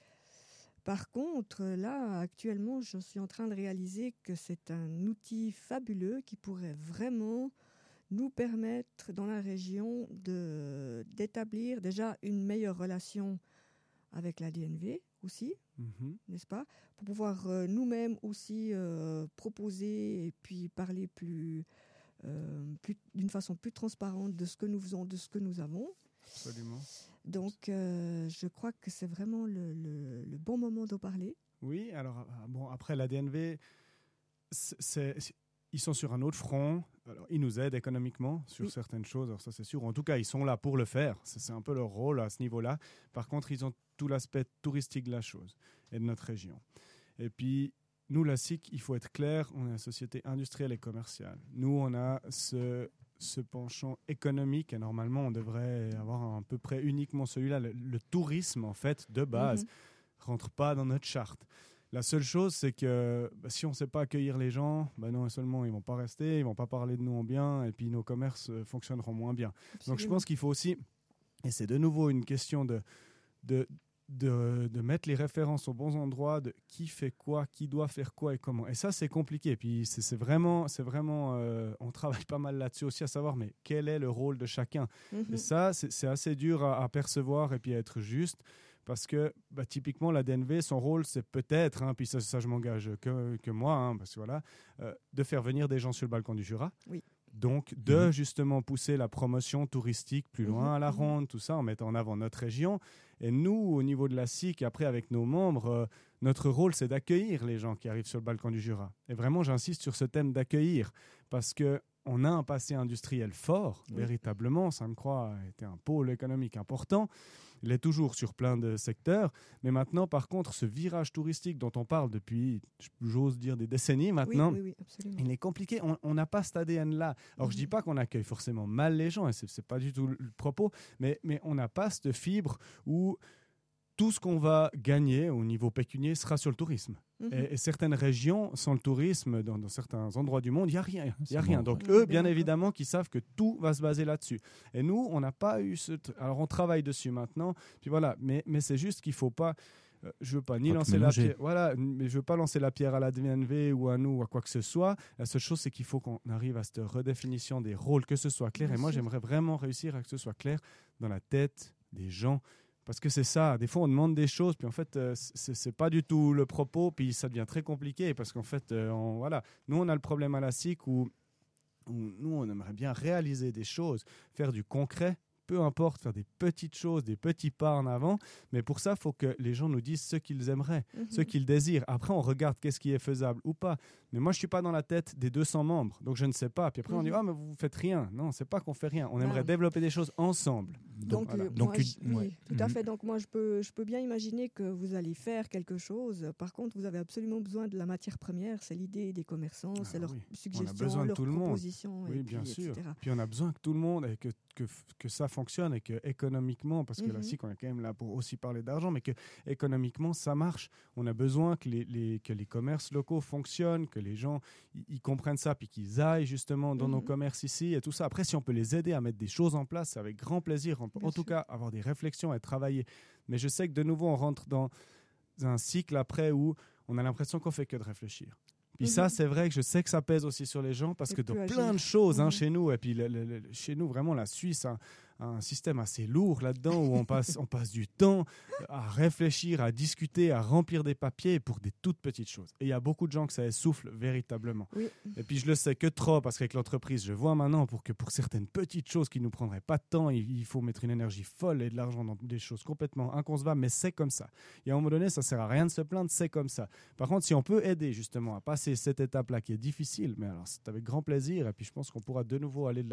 Speaker 12: Par contre, là, actuellement, je suis en train de réaliser que c'est un outil fabuleux qui pourrait vraiment nous permettre, dans la région, de, d'établir déjà une meilleure relation avec la D N V aussi, mm-hmm. n'est-ce pas ? Pour pouvoir euh, nous-mêmes aussi euh, proposer et puis parler plus, euh, plus, d'une façon plus transparente de ce que nous faisons, de ce que nous avons.
Speaker 13: Absolument.
Speaker 12: Donc, euh, je crois que c'est vraiment le, le, le bon moment d'en parler.
Speaker 13: Oui, alors, bon, après, la D N V, c'est, c'est, ils sont sur un autre front. Alors, ils nous aident économiquement sur oui. certaines choses, alors ça, c'est sûr. En tout cas, ils sont là pour le faire. C'est, c'est un peu leur rôle à ce niveau-là. Par contre, ils ont tout l'aspect touristique de la chose et de notre région. Et puis, nous, la S I C, il faut être clair, on est une société industrielle et commerciale. Nous, on a ce... ce penchant économique, et normalement on devrait avoir à peu près uniquement celui-là. Le, le tourisme, en fait, de base, mm-hmm. rentre pas dans notre charte. La seule chose, c'est que bah, si on ne sait pas accueillir les gens, bah non seulement ils ne vont pas rester, ils ne vont pas parler de nous en bien, et puis nos commerces euh, fonctionneront moins bien. Absolument. Donc je pense qu'il faut aussi, et c'est de nouveau une question de... de De, de mettre les références aux bons endroits, de qui fait quoi, qui doit faire quoi et comment. Et ça, c'est compliqué. Puis c'est, c'est vraiment, c'est vraiment euh, on travaille pas mal là-dessus aussi, à savoir, mais quel est le rôle de chacun. Mm-hmm. Et ça, c'est, c'est assez dur à, à percevoir et puis à être juste, parce que bah, typiquement, la D N V, son rôle, c'est peut-être, hein, puis ça, ça je m'engage que, que moi, hein, parce que voilà, euh, de faire venir des gens sur le balcon du Jura.
Speaker 12: Oui.
Speaker 13: Donc, de mmh. justement pousser la promotion touristique plus loin
Speaker 12: mmh.
Speaker 13: à la ronde, tout ça, en mettant en avant notre région. Et nous, au niveau de la S I C, après avec nos membres, euh, notre rôle, c'est d'accueillir les gens qui arrivent sur le balcon du Jura. Et vraiment, j'insiste sur ce thème d'accueillir, parce qu'on a un passé industriel fort, oui. véritablement. Sainte-Croix a été un pôle économique important. Il est toujours sur plein de secteurs. Mais maintenant, par contre, ce virage touristique dont on parle depuis, j'ose dire, des décennies maintenant,
Speaker 12: oui, oui, oui, absolument.
Speaker 13: Il est compliqué. On n'a pas cet A D N-là. Alors, mmh. je ne dis pas qu'on accueille forcément mal les gens, et ce n'est pas du tout le propos, mais, mais on n'a pas cette fibre où tout ce qu'on va gagner au niveau pécunier sera sur le tourisme. Mmh. Et, et certaines régions, sans le tourisme, dans, dans certains endroits du monde, il n'y a rien. Il y a rien. Donc, eux, bien évidemment, qui savent que tout va se baser là-dessus. Et nous, on n'a pas eu ce... T- Alors, on travaille dessus maintenant. Puis voilà. Mais, mais c'est juste qu'il ne faut pas... Euh, je veux pas ni
Speaker 6: pas
Speaker 13: lancer la pierre, voilà, mais je veux pas lancer la pierre à la D N V ou à nous ou à quoi que ce soit. La seule chose, c'est qu'il faut qu'on arrive à cette redéfinition des rôles, que ce soit clair. Bien et moi, sûr. J'aimerais vraiment réussir à que ce soit clair dans la tête des gens. Parce que c'est ça, des fois on demande des choses, puis en fait euh, c'est, c'est pas du tout le propos, puis ça devient très compliqué, parce qu'en fait, euh, on, voilà, nous on a le problème à la S I C où, où nous on aimerait bien réaliser des choses, faire du concret, peu importe, faire des petites choses, des petits pas en avant, mais pour ça, il faut que les gens nous disent ce qu'ils aimeraient, mm-hmm. ce qu'ils désirent. Après, on regarde qu'est-ce qui est faisable ou pas. Mais moi, je ne suis pas dans la tête des deux cents membres, donc je ne sais pas. Puis après, mm-hmm. on dit « Ah, mais vous ne faites rien ». Non, ce n'est pas qu'on ne fait rien. On ah. aimerait développer des choses ensemble.
Speaker 12: Donc, donc, voilà. donc moi, je, oui, ouais. tout à fait. Donc, moi, je peux, je peux bien imaginer que vous allez faire quelque chose. Par contre, vous avez absolument besoin de la matière première. C'est l'idée des commerçants, ah, c'est leurs oui. suggestions, leurs propositions.
Speaker 13: Oui,
Speaker 12: et
Speaker 13: bien
Speaker 12: puis,
Speaker 13: sûr.
Speaker 12: et cetera.
Speaker 13: Puis on a besoin que tout le monde, et que, que, que ça fonctionne et que économiquement, parce que mm-hmm. la S I C, on est quand même là pour aussi parler d'argent, mais que économiquement, ça marche. On a besoin que les, les, que les commerces locaux fonctionnent, que les gens ils comprennent ça, puis qu'ils aillent justement dans mm-hmm. nos commerces ici et tout ça. Après, si on peut les aider à mettre des choses en place, c'est avec grand plaisir. On peut, en tout cas, avoir des réflexions et travailler. Mais je sais que de nouveau, on rentre dans un cycle après où on a l'impression qu'on fait que de réfléchir. Puis mm-hmm. ça, c'est vrai que je sais que ça pèse aussi sur les gens parce et que dans agir. plein de choses hein, mm-hmm. chez nous, et puis le, le, le, chez nous, vraiment, la Suisse a un système assez lourd là-dedans où on passe, on passe du temps à réfléchir, à discuter, à remplir des papiers pour des toutes petites choses. Et il y a beaucoup de gens que ça essouffle véritablement.
Speaker 12: Oui.
Speaker 13: Et puis je le sais que trop parce qu'avec l'entreprise, je vois maintenant pour que pour certaines petites choses qui ne nous prendraient pas de temps, il, il faut mettre une énergie folle et de l'argent dans des choses complètement inconcevables, mais c'est comme ça. Et à un moment donné, ça ne sert à rien de se plaindre, c'est comme ça. Par contre, si on peut aider justement à passer cette étape-là qui est difficile, mais alors c'est avec grand plaisir et puis je pense qu'on pourra de nouveau aller de l'avant.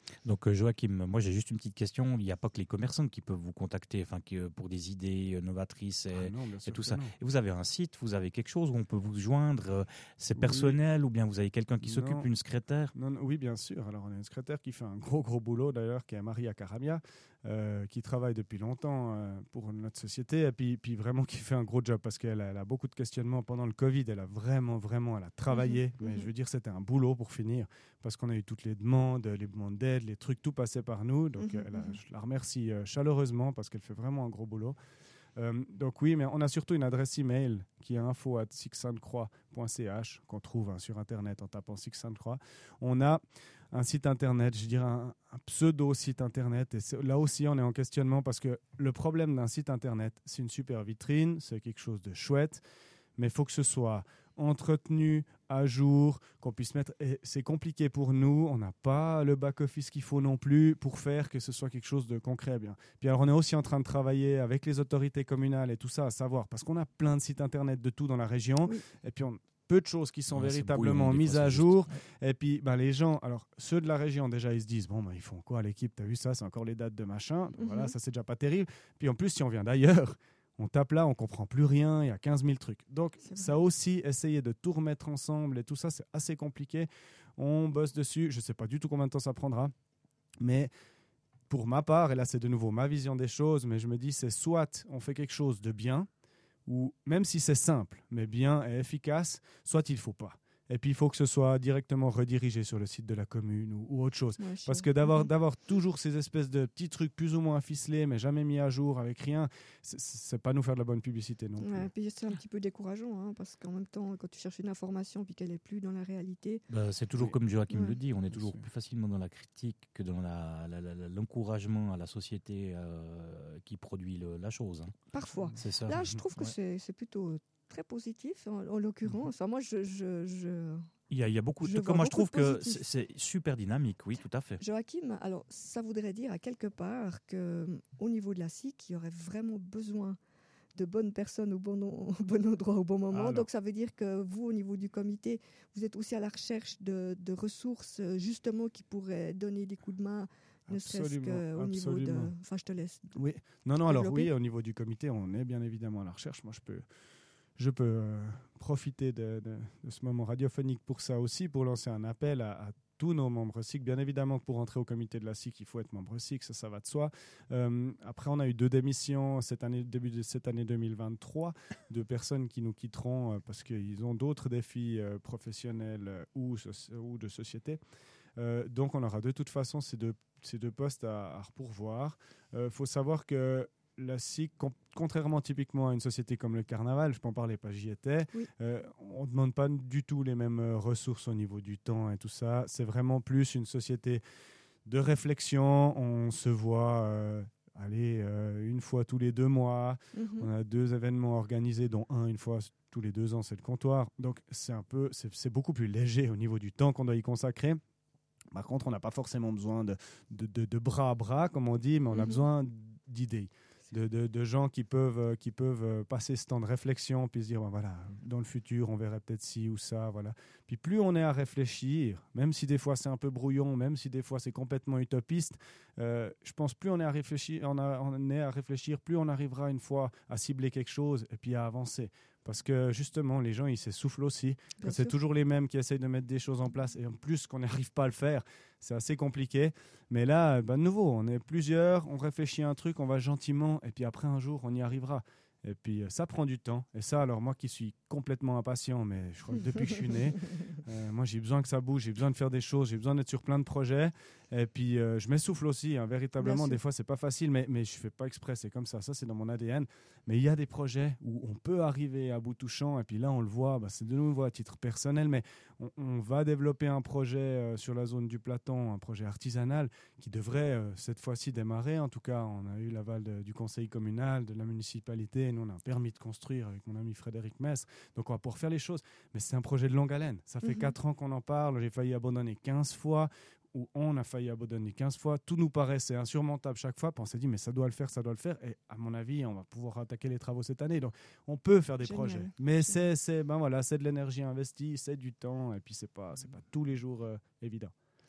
Speaker 6: Donc euh, Joachim, moi j'ai juste une petite question. Il n'y a pas que les commerçants qui peuvent vous contacter, enfin qui, euh, pour des idées euh, novatrices et,
Speaker 13: Ah non, bien
Speaker 6: et
Speaker 13: sûr
Speaker 6: tout
Speaker 13: que
Speaker 6: ça.
Speaker 13: non.
Speaker 6: Et vous avez un site, vous avez quelque chose où on peut vous joindre. euh, c'est personnel ou bien vous avez quelqu'un qui s'occupe,
Speaker 13: Non.
Speaker 6: une secrétaire?
Speaker 13: Non, non, oui, bien sûr. Alors, on a une secrétaire qui fait un gros, gros boulot, d'ailleurs, qui est Maria Caramia, euh, qui travaille depuis longtemps euh, pour notre société, et puis, puis vraiment qui fait un gros job, parce qu'elle a, elle a beaucoup de questionnements pendant le Covid. Elle a vraiment, vraiment, elle a travaillé,
Speaker 12: Mhm,
Speaker 13: mais
Speaker 12: mhm.
Speaker 13: je veux dire, c'était un boulot pour finir, parce qu'on a eu toutes les demandes, les demandes d'aide, les trucs, tout passait par nous. Donc,
Speaker 12: Mhm,
Speaker 13: elle a-
Speaker 12: mhm.
Speaker 13: je la remercie euh, chaleureusement, parce qu'elle fait vraiment un gros boulot. Euh, donc oui, mais on a surtout une adresse email qui est info arobase six sainte croix point c h qu'on trouve hein, sur internet en tapant Six Sainte Croix. On a un site internet, je dirais un, un pseudo site internet, et c'est- là aussi on est en questionnement parce que le problème d'un site internet, c'est une super vitrine, c'est quelque chose de chouette, mais il faut que ce soit entretenu, à jour, qu'on puisse mettre. Et c'est compliqué pour nous, on n'a pas le back-office qu'il faut non plus pour faire que ce soit quelque chose de concret bien. Puis alors on est aussi en train de travailler avec les autorités communales et tout ça à savoir, parce qu'on a plein de sites internet de tout dans la région,
Speaker 12: Oui.
Speaker 13: et puis on peu de choses qui sont
Speaker 6: Ouais, c'est
Speaker 13: véritablement
Speaker 6: brouillon, des
Speaker 13: mises
Speaker 6: fois,
Speaker 13: à
Speaker 6: c'est juste.
Speaker 13: jour.
Speaker 6: Ouais.
Speaker 13: Et puis ben, les gens, alors ceux de la région déjà ils se disent bon ben, ils font quoi l'équipe, t'as vu ça, c'est encore les dates de machin. Donc,
Speaker 12: Mhm.
Speaker 13: voilà, ça c'est déjà pas terrible. Puis en plus si on vient d'ailleurs, on tape là, on comprend plus rien, il y a quinze mille trucs. Donc
Speaker 12: C'est
Speaker 13: ça aussi, essayer de tout remettre ensemble et tout ça, c'est assez compliqué. On bosse dessus, je sais pas du tout combien de temps ça prendra, mais pour ma part, et là c'est de nouveau ma vision des choses, mais je me dis c'est soit on fait quelque chose de bien, ou même si c'est simple, mais bien et efficace, soit il faut pas. Et puis il faut que ce soit directement redirigé sur le site de la commune ou, ou autre chose.
Speaker 12: Ouais, je
Speaker 13: Parce
Speaker 12: sais.
Speaker 13: que d'avoir,
Speaker 12: Mhm.
Speaker 13: d'avoir toujours ces espèces de petits trucs plus ou moins ficelés, mais jamais mis à jour avec rien, c'est, c'est pas nous faire de la bonne publicité non plus.
Speaker 12: Ouais, puis c'est un petit peu décourageant, hein, parce qu'en même temps, quand tu cherches une information puis qu'elle est plus dans la réalité.
Speaker 6: Bah, c'est toujours
Speaker 13: Oui.
Speaker 6: comme Joachim
Speaker 12: Ouais.
Speaker 6: le dit, on est
Speaker 13: Bien
Speaker 6: toujours
Speaker 13: sûr.
Speaker 6: plus facilement dans la critique que dans la, la- la- la- l'encouragement à la société euh, qui produit le- la chose. hein.
Speaker 12: Parfois.
Speaker 6: C'est ça.
Speaker 12: Là, je trouve que
Speaker 6: Ouais.
Speaker 12: c'est, c'est plutôt très positif, en, en l'occurrence. Enfin, moi, je, je, je...
Speaker 6: Il y a, il y a beaucoup.
Speaker 12: Je
Speaker 6: de-
Speaker 12: vois
Speaker 6: Moi, je
Speaker 12: beaucoup
Speaker 6: trouve
Speaker 12: de
Speaker 6: que
Speaker 12: positif.
Speaker 6: c'est, c'est super dynamique. Oui, tout à fait.
Speaker 12: Joachim, alors ça voudrait dire à quelque part que au niveau de la S I C, il y aurait vraiment besoin de bonnes personnes au bon, au bon endroit au bon moment.
Speaker 13: Alors.
Speaker 12: Donc ça veut dire que vous, au niveau du comité, vous êtes aussi à la recherche de, de ressources euh, justement qui pourraient donner des coups de main, ne serait-ce
Speaker 13: Absolument,
Speaker 12: qu'au niveau de...
Speaker 13: absolument.
Speaker 12: Enfin, je te laisse.
Speaker 13: Oui, non, non, alors
Speaker 12: Développer.
Speaker 13: oui, au niveau du comité, on est bien évidemment à la recherche. Moi, je peux, je peux euh, profiter de, de- de ce moment radiophonique pour ça aussi, pour lancer un appel à, à tous nos membres S I C. Bien évidemment que pour entrer au comité de la S I C, il faut être membre S I C, ça, ça va de soi. Euh, après, on a eu deux démissions cette année, début de cette année deux mille vingt-trois, de personnes qui nous quitteront euh, parce qu'ils ont d'autres défis euh, professionnels euh, ou, soci- ou de société. Euh, donc, on aura de toute façon ces deux, ces deux postes à, à pourvoir. Il faut savoir que la S I C, com- contrairement typiquement à une société comme le Carnaval, je peux en parler parce que j'y étais,
Speaker 12: Oui.
Speaker 13: euh, on ne demande pas du tout les mêmes euh, ressources au niveau du temps et tout ça. C'est vraiment plus une société de réflexion. On se voit euh, allez, euh, une fois tous les deux mois.
Speaker 12: Mhm.
Speaker 13: On a deux événements organisés, dont un une fois tous les deux ans, c'est le comptoir. Donc c'est un peu, c'est, c'est beaucoup plus léger au niveau du temps qu'on doit y consacrer. Par contre, on n'a pas forcément besoin de, de, de, de bras à bras, comme on dit, mais on a
Speaker 12: Mhm.
Speaker 13: besoin d'idées, de, de, de gens qui peuvent, euh, qui peuvent euh, passer ce temps de réflexion, puis se dire, ben voilà, dans le futur, on verrait peut-être ci ou ça, voilà. Puis plus on est à réfléchir, même si des fois c'est un peu brouillon, même si des fois c'est complètement utopiste, euh, je pense plus on est à réfléchir, on, a, on est à réfléchir, plus on arrivera une fois à cibler quelque chose et puis à avancer. Parce que justement, les gens, ils s'essoufflent aussi.
Speaker 12: Bien
Speaker 13: C'est
Speaker 12: sûr.
Speaker 13: toujours les mêmes qui essayent de mettre des choses en place. Et en plus, qu'on n'arrive pas à le faire, c'est assez compliqué. Mais là, ben, de nouveau, on est plusieurs, on réfléchit à un truc, on va gentiment. Et puis après, un jour, on y arrivera. Et puis, euh, ça prend du temps. Et ça, alors moi qui suis complètement impatient, mais je crois que depuis que je suis né, euh, moi, j'ai besoin que ça bouge, j'ai besoin de faire des choses, j'ai besoin d'être sur plein de projets. Et puis, euh, je m'essouffle aussi, hein, véritablement.
Speaker 12: Bien
Speaker 13: Des
Speaker 12: sûr.
Speaker 13: fois, c'est pas facile, mais, mais je fais pas exprès, c'est comme ça. Ça, c'est dans mon A D N. Mais il y a des projets où on peut arriver à bout touchant. Et puis là, on le voit, bah, c'est de nouveau à titre personnel, mais on, on va développer un projet euh, sur la zone du Platon, un projet artisanal qui devrait euh, cette fois-ci démarrer. En tout cas, on a eu l'aval de- du conseil communal, de la municipalité. Nous, on a un permis de construire avec mon ami Frédéric Mess. Donc, on va pouvoir faire les choses. Mais c'est un projet de longue haleine. Ça fait
Speaker 12: Mhm.
Speaker 13: quatre ans qu'on en parle. J'ai failli abandonner quinze fois. Où on a failli abandonner quinze fois. Tout nous paraissait insurmontable chaque fois. Puis on s'est dit, mais ça doit le faire, ça doit le faire. Et à mon avis, on va pouvoir attaquer les travaux cette année. Donc, on peut faire des
Speaker 12: Génial.
Speaker 13: projets. Mais c'est, c'est, ben voilà, c'est de l'énergie investie, c'est du temps. Et puis, c'est pas, c'est pas tous les jours euh, évident.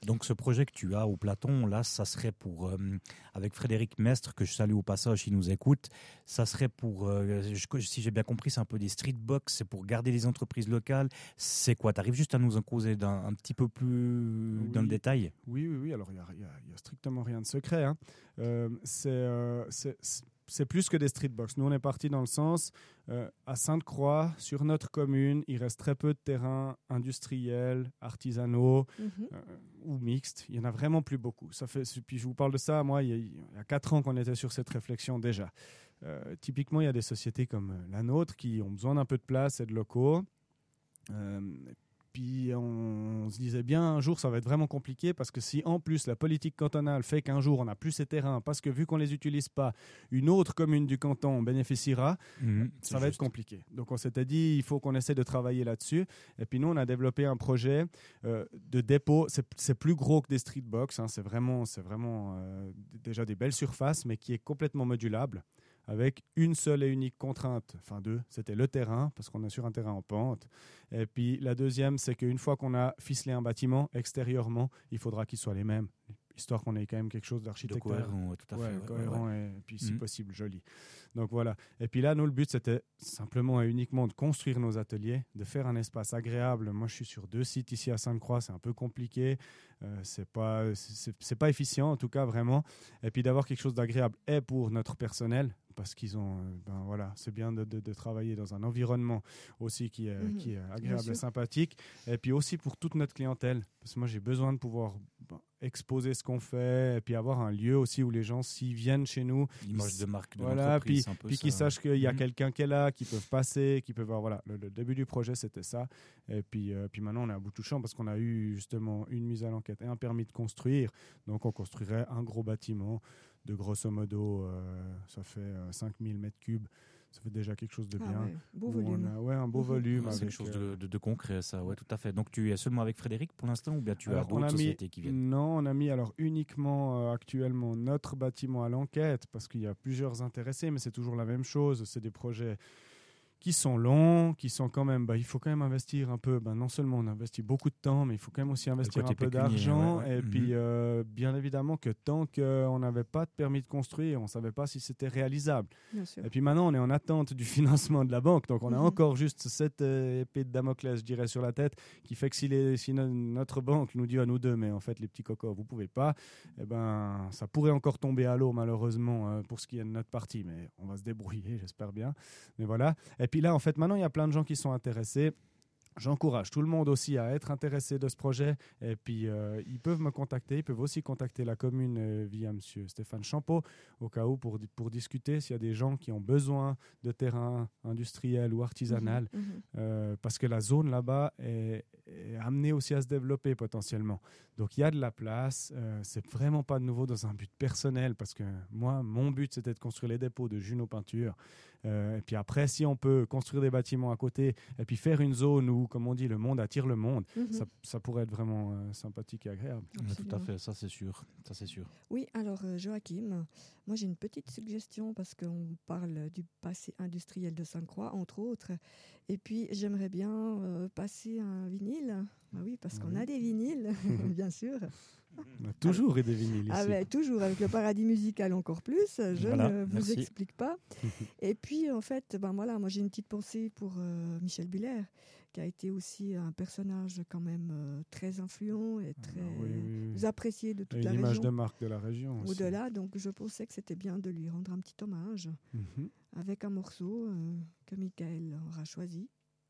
Speaker 6: Donc ce projet que tu as au Platon, là, ça serait pour, euh, avec Frédéric Mestre, que je salue au passage, il nous écoute, ça serait pour, euh, je, si j'ai bien compris, c'est un peu des street box, c'est pour garder les entreprises locales. C'est quoi? Tu arrives juste à nous en causer d'un, un petit peu plus
Speaker 13: oui.
Speaker 6: dans le détail?
Speaker 13: Oui, oui, oui. Alors, il n'y a, a, a strictement rien de secret. Hein. Euh, c'est, euh, c'est, c'est plus que des street box. Nous, on est parti dans le sens, euh, à Sainte-Croix, sur notre commune, il reste très peu de terrains industriels, artisanaux mm-hmm. euh, ou mixtes. Il n'y en a vraiment plus beaucoup. Ça fait, puis je vous parle de ça, moi, il y a, il y a quatre ans qu'on était sur cette réflexion déjà. Euh, typiquement, il y a des sociétés comme la nôtre qui ont besoin d'un peu de place et de locaux. Euh, Puis on, on se disait bien, un jour, ça va être vraiment compliqué parce que si en plus la politique cantonale fait qu'un jour on n'a plus ces terrains parce que vu qu'on ne les utilise pas, une autre commune du canton bénéficiera, mmh, ça va juste. être compliqué. Donc on s'était dit, il faut qu'on essaie de travailler là-dessus. Et puis nous, on a développé un projet euh, de dépôt. C'est, c'est plus gros que des street box. Hein, c'est vraiment, c'est vraiment euh, déjà des belles surfaces, mais qui est complètement modulable, avec une seule et unique contrainte, enfin deux, c'était le terrain, parce qu'on est sur un terrain en pente. Et puis la deuxième, c'est qu'une fois qu'on a ficelé un bâtiment, extérieurement, il faudra qu'il soit les mêmes, histoire qu'on ait quand même quelque chose d'architectural.
Speaker 6: De cohérent, tout à fait.
Speaker 13: Ouais,
Speaker 6: ouais,
Speaker 13: cohérent
Speaker 6: ouais.
Speaker 13: et puis si
Speaker 6: mmh.
Speaker 13: possible joli. Donc voilà. Et puis là, nous, le but, c'était simplement et uniquement de construire nos ateliers, de faire un espace agréable. Moi, je suis sur deux sites ici à Sainte-Croix, c'est un peu compliqué, euh, c'est pas, c'est, c'est pas efficient en tout cas, vraiment. Et puis d'avoir quelque chose d'agréable et pour notre personnel, parce qu'ils ont, ben voilà, c'est bien de, de, de travailler dans un environnement aussi qui est, mmh, qui est agréable et sympathique, et puis aussi pour toute notre clientèle, parce que moi j'ai besoin de pouvoir ben, exposer ce qu'on fait, et puis avoir un lieu aussi où les gens, s'ils viennent chez nous,
Speaker 6: l'image de marque de
Speaker 13: voilà,
Speaker 6: l'entreprise,
Speaker 13: puis,
Speaker 6: un peu
Speaker 13: puis
Speaker 6: ça.
Speaker 13: qu'ils sachent qu'il y a
Speaker 6: mmh.
Speaker 13: quelqu'un qui est là, qui peuvent passer, qui peuvent voir, voilà, le, le début du projet c'était ça, et puis, euh, puis maintenant on est à bout touchant parce qu'on a eu justement une mise à l'enquête et un permis de construire, donc on construirait un gros bâtiment de grosso modo, euh, ça fait euh, cinq mille mètres cubes. Ça fait déjà quelque chose de bien.
Speaker 12: Ah ouais, beau volume.
Speaker 13: On a, ouais, un beau mmh. volume.
Speaker 6: Ouais, c'est
Speaker 13: avec,
Speaker 6: quelque chose
Speaker 13: euh...
Speaker 6: de, de, de concret, ça. Ouais, tout à fait. Donc, tu es seulement avec Frédéric pour l'instant ou bien tu
Speaker 13: alors,
Speaker 6: as d'autres sociétés
Speaker 13: mis,
Speaker 6: qui viennent?
Speaker 13: Non, on a mis alors uniquement euh, actuellement notre bâtiment à l'enquête parce qu'il y a plusieurs intéressés, mais c'est toujours la même chose. C'est des projets qui sont longs, qui sont quand même, bah, il faut quand même investir un peu, bah, non seulement on investit beaucoup de temps, mais il faut quand même aussi investir un peu pécunier, d'argent. Ouais, ouais. Et mmh. puis, euh, bien évidemment que tant qu'on n'avait pas de permis de construire, on ne savait pas si c'était réalisable.
Speaker 12: Bien sûr.
Speaker 13: Et puis maintenant, on est en attente du financement de la banque, donc on a mmh. encore juste cette euh, épée de Damoclès, je dirais, sur la tête, qui fait que si, les, si no- notre banque nous dit à nous deux, mais en fait, les petits cocos, vous ne pouvez pas, eh ben, ça pourrait encore tomber à l'eau, malheureusement, euh, pour ce qui est de notre partie, mais on va se débrouiller, j'espère bien. Mais voilà. Et puis là, en fait, maintenant, il y a plein de gens qui sont intéressés. J'encourage tout le monde aussi à être intéressé de ce projet. Et puis, euh, ils peuvent me contacter. Ils peuvent aussi contacter la commune euh, via M. Stéphane Champeau, au cas où, pour, pour discuter s'il y a des gens qui ont besoin de terrain industriel ou artisanal. Mmh, mmh. Euh, parce que la zone là-bas est, est amenée aussi à se développer potentiellement. Donc, il y a de la place. Euh, c'est vraiment pas de nouveau dans un but personnel. Parce que moi, mon but, c'était de construire les dépôts de Juno Peinture. Euh, et puis après, si on peut construire des bâtiments à côté et puis faire une zone où, comme on dit, le monde attire le monde, mmh. ça, ça pourrait être vraiment euh, sympathique et agréable.
Speaker 6: Oui, tout à fait, ça c'est sûr. Ça, c'est sûr.
Speaker 12: Oui, alors euh, Joachim, moi j'ai une petite suggestion parce qu'on parle du passé industriel de Sainte-Croix, entre autres. Et puis j'aimerais bien euh, passer un vinyle. Bah oui, parce qu'on mmh. a des vinyles, bien sûr.
Speaker 13: On a toujours avec, des vinyles ici.
Speaker 12: Avec, toujours, avec le paradis musical encore plus, je voilà, ne vous merci. explique pas. Et puis, en fait, ben voilà, moi j'ai une petite pensée pour euh, Michel Buller, qui a été aussi un personnage quand même euh, très influent et très ah, oui, oui, oui. apprécié de toute et la région.
Speaker 13: Une image de marque de la région aussi.
Speaker 12: Au-delà, donc je pensais que c'était bien de lui rendre un petit hommage mm-hmm. avec un morceau euh, que Michael aura choisi.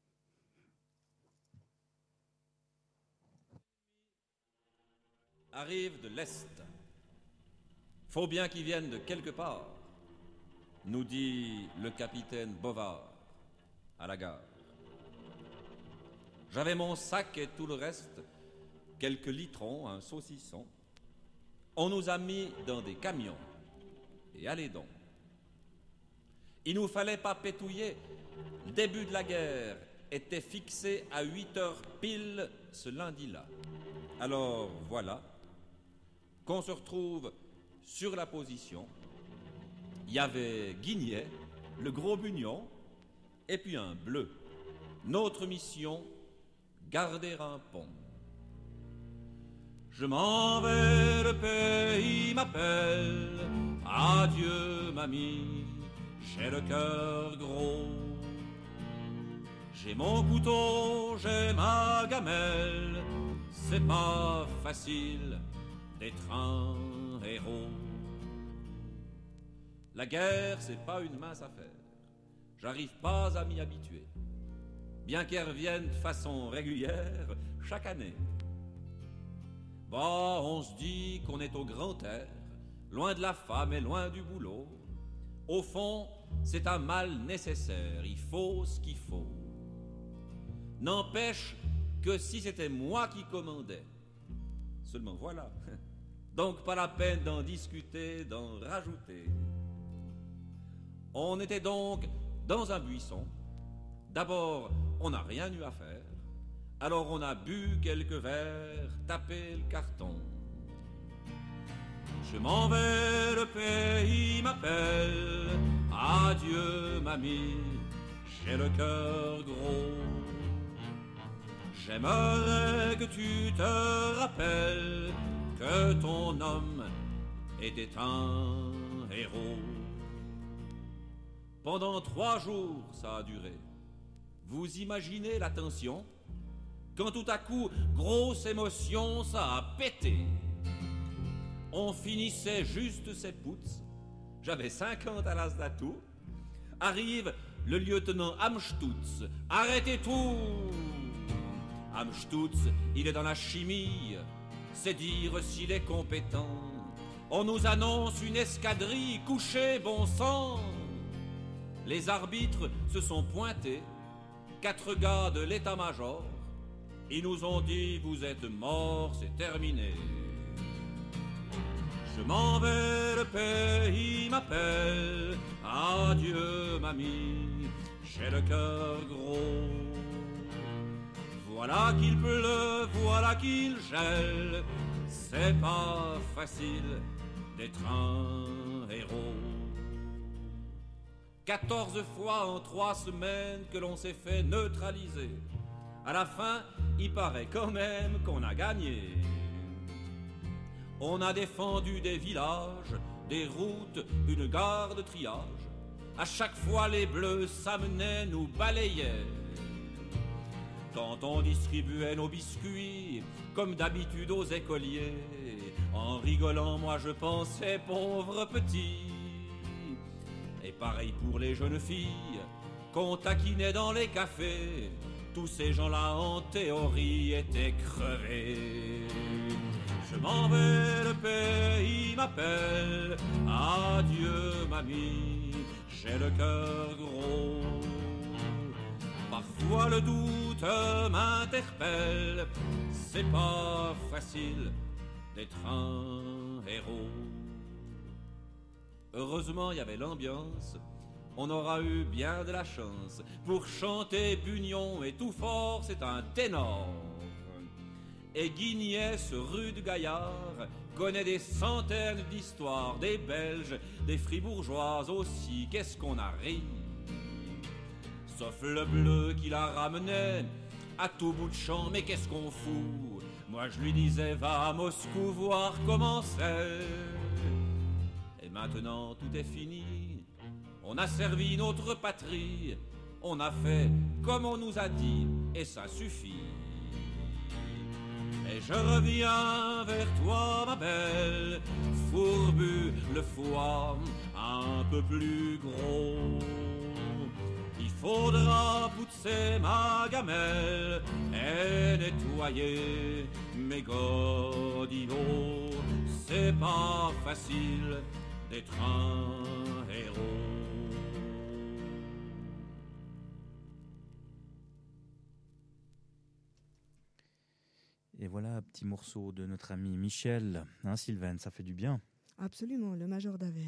Speaker 14: Arrive de l'Est. Faut bien qu'ils viennent de quelque part, nous dit le capitaine Bovard à la gare. J'avais mon sac et tout le reste, quelques litrons, un saucisson. On nous a mis dans des camions, et allez donc. Il nous fallait pas pétouiller. Le début de la guerre était fixé à huit heures pile ce lundi-là. Alors voilà qu'on se retrouve sur la position. Il y avait Guignet, le gros bunion, et puis un bleu. Notre mission, garder un pont. Je m'en vais, le pays m'appelle. Adieu, mamie, j'ai le cœur gros. J'ai mon couteau, j'ai ma gamelle. C'est pas facile d'être un héros. La guerre, c'est pas une mince affaire. J'arrive pas à m'y habituer, bien qu'elle revienne de façon régulière chaque année. Bah, on se dit qu'on est au grand air, loin de la femme et loin du boulot. Au fond, c'est un mal nécessaire, il faut ce qu'il faut. N'empêche que si c'était moi qui commandais, seulement voilà, donc pas la peine d'en discuter, d'en rajouter. On était donc dans un buisson. D'abord, on n'a rien eu à faire. Alors on a bu quelques verres, tapé le carton. Je m'en vais, le pays m'appelle. Adieu, mamie, j'ai le cœur gros. J'aimerais que tu te rappelles que ton homme était un héros. Pendant trois jours, ça a duré. Vous imaginez la tension? Quand tout à coup, grosse émotion, ça a pété. On finissait juste ses poutres. J'avais cinquante à l'as d'atout. Arrive le lieutenant Amstutz. Arrêtez tout! Amstutz, il est dans la chimie. C'est dire s'il est compétent. On nous annonce une escadrille couchée, bon sang. Les arbitres se sont pointés. Quatre gars de l'état-major. Ils nous ont dit, vous êtes morts, c'est terminé. Je m'en vais, le pays m'appelle. Adieu, mamie, j'ai le cœur gros. Voilà qu'il pleut, voilà qu'il gèle. C'est pas facile d'être un héros. Quatorze fois en trois semaines que l'on s'est fait neutraliser. À la fin, il paraît quand même qu'on a gagné. On a défendu des villages, des routes, une gare de triage. À chaque fois, les bleus s'amenaient, nous balayaient. Quand on distribuait nos biscuits, comme d'habitude aux écoliers, en rigolant, moi je pensais, pauvre petit. Et pareil pour les jeunes filles qu'on taquinait dans les cafés. Tous ces gens-là en théorie étaient crevés. Je m'en vais, le pays m'appelle. Adieu, mamie, j'ai le cœur gros. Parfois le doute m'interpelle. C'est pas facile d'être un héros. Heureusement, il y avait l'ambiance. On aura eu bien de la chance. Pour chanter Bugnon et tout fort, c'est un ténor. Et Guignet, ce rude gaillard, connaît des centaines d'histoires. Des Belges, des Fribourgeoises aussi. Qu'est-ce qu'on a ri. Sauf le bleu qui la ramenait à tout bout de champ. Mais qu'est-ce qu'on fout. Moi je lui disais, va à Moscou voir comment c'est. Et maintenant tout est fini. On a servi notre patrie, on a fait comme on nous a dit, et ça suffit. Et je reviens vers toi, ma belle, fourbu, le foie un peu plus gros. Il faudra pousser ma gamelle et nettoyer mes godillots. C'est pas facile d'être un héros.
Speaker 6: Et voilà un petit morceau de notre ami Michel, hein Sylvaine, ça fait du bien.
Speaker 12: Absolument, le Major d'Avel.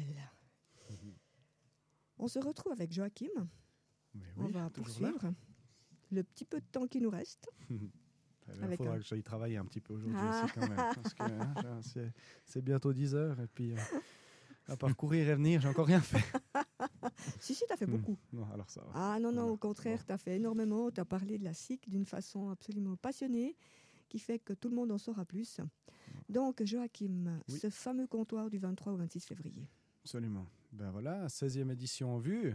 Speaker 12: On se retrouve avec Joachim.
Speaker 13: Oui,
Speaker 12: On va poursuivre
Speaker 13: là.
Speaker 12: le petit peu de temps qui nous reste.
Speaker 13: Il faudra un... que j'aille travailler un petit peu aujourd'hui
Speaker 12: ah.
Speaker 13: aussi quand même. Parce que hein, c'est, c'est bientôt dix heures et puis euh, à part courir et venir, j'ai encore rien fait.
Speaker 12: si, si, tu as fait beaucoup.
Speaker 13: Mmh. Non, alors ça va.
Speaker 12: Ah non, non,
Speaker 13: voilà.
Speaker 12: au contraire, tu as fait énormément. Tu as parlé de la S I C d'une façon absolument passionnée qui fait que tout le monde en saura plus. Donc, Joachim,
Speaker 13: Oui.
Speaker 12: ce fameux comptoir du vingt-trois au vingt-six février.
Speaker 13: Absolument. Ben voilà, seizième édition en vue.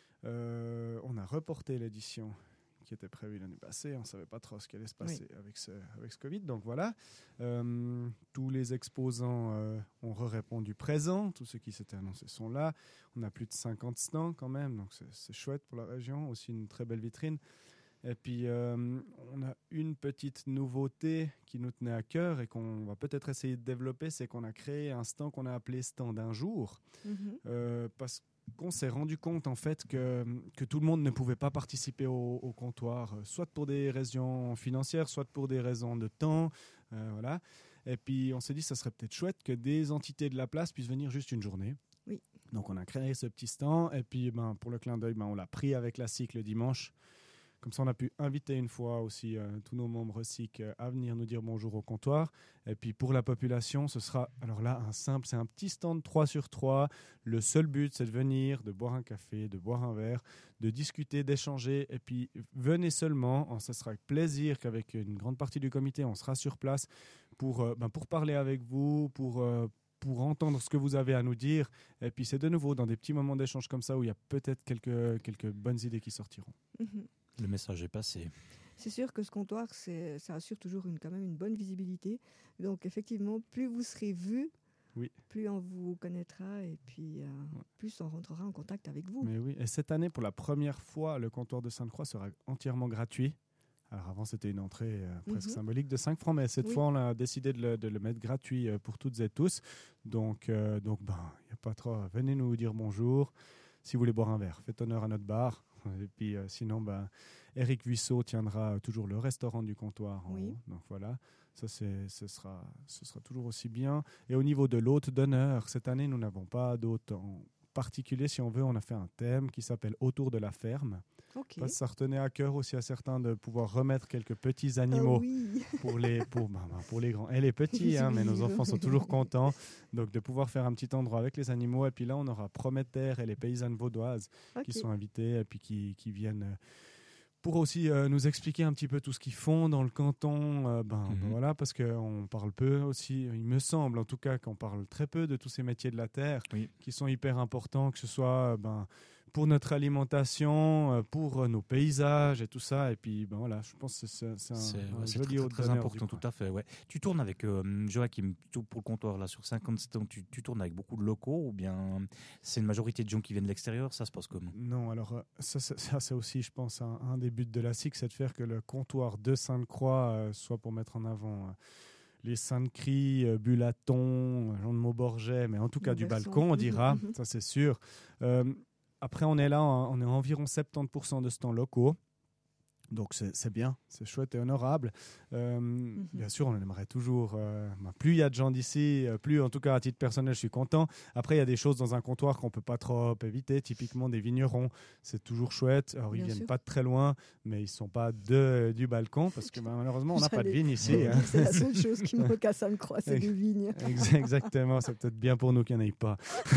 Speaker 13: Euh, on a reporté l'édition qui était prévue l'année passée. On ne savait pas trop ce qui allait se passer oui. avec, ce, avec ce Covid. Donc voilà, euh, tous les exposants euh, ont répondu présents. Tous ceux qui s'étaient annoncés sont là. On a plus de cinquante stands quand même, donc c'est, c'est chouette pour la région. Aussi une très belle vitrine. Et puis, euh, on a une petite nouveauté qui nous tenait à cœur et qu'on va peut-être essayer de développer, c'est qu'on a créé un stand qu'on a appelé stand d'un jour. Mm-hmm. Euh, parce qu'on s'est rendu compte en fait que, que tout le monde ne pouvait pas participer au, au comptoir, soit pour des raisons financières, soit pour des raisons de temps. Euh, voilà. Et puis, on s'est dit que ça serait peut-être chouette que des entités de la place puissent venir juste une journée.
Speaker 12: Oui.
Speaker 13: Donc, on a créé ce petit stand. Et puis, ben, pour le clin d'œil, ben, on l'a pris avec la S I C le dimanche. Comme ça, on a pu inviter une fois aussi euh, tous nos membres S I C à venir nous dire bonjour au comptoir. Et puis pour la population, ce sera alors là un simple, c'est un petit stand trois sur trois. Le seul but, c'est de venir, de boire un café, de boire un verre, de discuter, d'échanger. Et puis venez seulement, ce sera avec plaisir qu'avec une grande partie du comité, on sera sur place pour, euh, ben, pour parler avec vous, pour... Euh, pour entendre ce que vous avez à nous dire. Et puis c'est de nouveau dans des petits moments d'échange comme ça où il y a peut-être quelques, quelques bonnes idées qui sortiront.
Speaker 12: Mm-hmm.
Speaker 6: Le message est passé.
Speaker 12: C'est sûr que ce comptoir, c'est, ça assure toujours une, quand même une bonne visibilité. Donc effectivement, plus vous serez vus,
Speaker 13: oui.
Speaker 12: plus on vous connaîtra et puis euh, ouais. plus on rentrera en contact avec vous.
Speaker 13: Mais oui. Et cette année, pour la première fois, le comptoir de Sainte-Croix sera entièrement gratuit. Alors avant, c'était une entrée euh, presque mm-hmm. symbolique de cinq francs, mais cette oui. fois, on a décidé de le, de le mettre gratuit euh, pour toutes et tous. Donc, euh, donc ben, il n'y a pas trop. Venez nous dire bonjour. Si vous voulez boire un verre, faites honneur à notre bar. Et puis euh, sinon, ben, Éric Vuissot tiendra toujours le restaurant du comptoir en
Speaker 12: oui.
Speaker 13: haut. Donc voilà, ça c'est, ce, sera, ce sera toujours aussi bien. Et au niveau de l'hôte d'honneur, cette année, nous n'avons pas d'hôte en particulier. Si on veut, on a fait un thème qui s'appelle Autour de la ferme.
Speaker 12: Okay.
Speaker 13: Parce que ça retenait à cœur aussi à certains de pouvoir remettre quelques petits animaux
Speaker 12: oh oui.
Speaker 13: pour, les, pour, ben, ben, pour les grands et les petits, hein, mais nos enfants sont toujours contents. Donc de pouvoir faire un petit endroit avec les animaux. Et puis là, on aura Prométhère et les paysannes vaudoises okay. qui sont invitées et puis qui, qui viennent pour aussi euh, nous expliquer un petit peu tout ce qu'ils font dans le canton. Euh, ben, mm-hmm. ben voilà, parce qu'on parle peu aussi, il me semble en tout cas qu'on parle très peu de tous ces métiers de la terre
Speaker 6: oui.
Speaker 13: qui sont hyper importants, que ce soit... Ben, pour notre alimentation, pour nos paysages et tout ça. Et puis, ben voilà, je pense que c'est, c'est un,
Speaker 6: c'est,
Speaker 13: un
Speaker 6: ouais,
Speaker 13: joli
Speaker 6: c'est très, très important, tout à fait. Ouais. Tu tournes avec euh, Joachim, pour le comptoir, là, sur cinquante stands, tu, tu tournes avec beaucoup de locaux ou bien c'est une majorité de gens qui viennent de l'extérieur? Ça se passe comment?
Speaker 13: Non, alors ça, ça, ça c'est aussi, je pense, un, un des buts de la S I C, c'est de faire que le comptoir de Sainte-Croix euh, soit pour mettre en avant... Euh, les Sainte-Crie, euh, Bulaton, Jean de Mauborget, mais en tout cas du balcon, on dira, ça c'est sûr. Euh, Après, on est là, on est environ soixante-dix pour cent de stands locaux. Donc, c'est, c'est bien, c'est chouette et honorable. Euh, mm-hmm. Bien sûr, on aimerait toujours... Euh, bah, plus il y a de gens d'ici, plus, en tout cas, à titre personnel, je suis content. Après, il y a des choses dans un comptoir qu'on ne peut pas trop éviter. Typiquement, des vignerons, c'est toujours chouette. Alors, bien ils ne viennent pas de très loin, mais ils ne sont pas de, du balcon, parce que bah, malheureusement, on n'a pas de vignes ici. Hein.
Speaker 12: C'est la seule chose qui manque à Sainte-Croix, c'est des vignes.
Speaker 13: Exactement, c'est peut-être bien pour nous qu'il n'y en ait pas.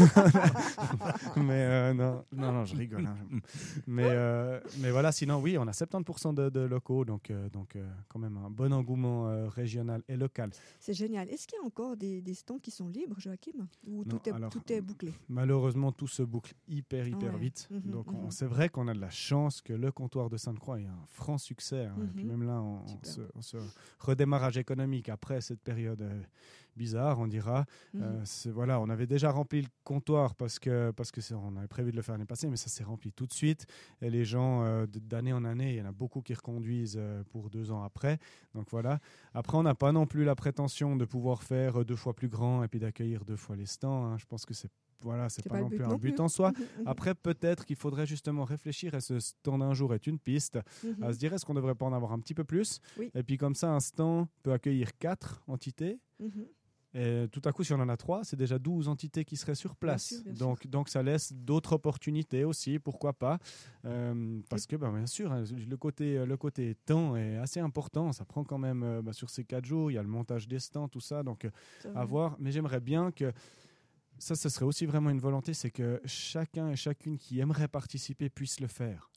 Speaker 13: mais euh, non, non, non, je rigole. Hein. Mais, euh, mais voilà, sinon, oui, on a soixante-dix pour cent De, de locaux, donc, euh, donc euh, quand même un bon engouement euh, régional et local.
Speaker 12: C'est génial. Est-ce qu'il y a encore des, des stands qui sont libres, Joachim, ou
Speaker 13: non,
Speaker 12: tout, est,
Speaker 13: alors,
Speaker 12: tout est bouclé?
Speaker 13: Malheureusement, tout se boucle hyper, hyper
Speaker 12: ouais.
Speaker 13: vite.
Speaker 12: Mmh,
Speaker 13: donc
Speaker 12: mmh.
Speaker 13: on, c'est vrai qu'on a de la chance que le comptoir de Sainte-Croix ait un franc succès. Hein, mmh. Et puis même là, on, on, se, on se redémarrage économique après cette période euh, bizarre, on dira. Mmh. Euh, c'est, voilà, on avait déjà rempli le comptoir parce que parce que c'est, on avait prévu de le faire l'année passée, mais ça s'est rempli tout de suite. Et les gens, euh, d'année en année, il y en a beaucoup qui reconduisent euh, pour deux ans après. Donc voilà. Après, on n'a pas non plus la prétention de pouvoir faire deux fois plus grand et puis d'accueillir deux fois les stands. Hein. Je pense que c'est voilà, c'est, c'est pas, pas non plus un but plus. En soi. Après, peut-être qu'il faudrait justement réfléchir, et ce stand d'un jour est une piste, mm-hmm. à se dire est-ce qu'on ne devrait pas en avoir un petit peu plus?
Speaker 12: Oui.
Speaker 13: Et puis comme ça, un stand peut accueillir quatre entités. Mm-hmm. Et tout à coup, si on en a trois, c'est déjà douze entités qui seraient sur place. Bien sûr, bien donc, sûr. donc, ça laisse d'autres opportunités aussi, pourquoi pas. Euh, parce que, ben, bien sûr, hein, le, côté, le côté temps est assez important. Ça prend quand même, euh, ben, sur ces quatre jours, il y a le montage des stands, tout ça. Donc, à voir. Mais j'aimerais bien que... Ça, ce serait aussi vraiment une volonté, c'est que chacun et chacune qui aimerait participer puisse le faire.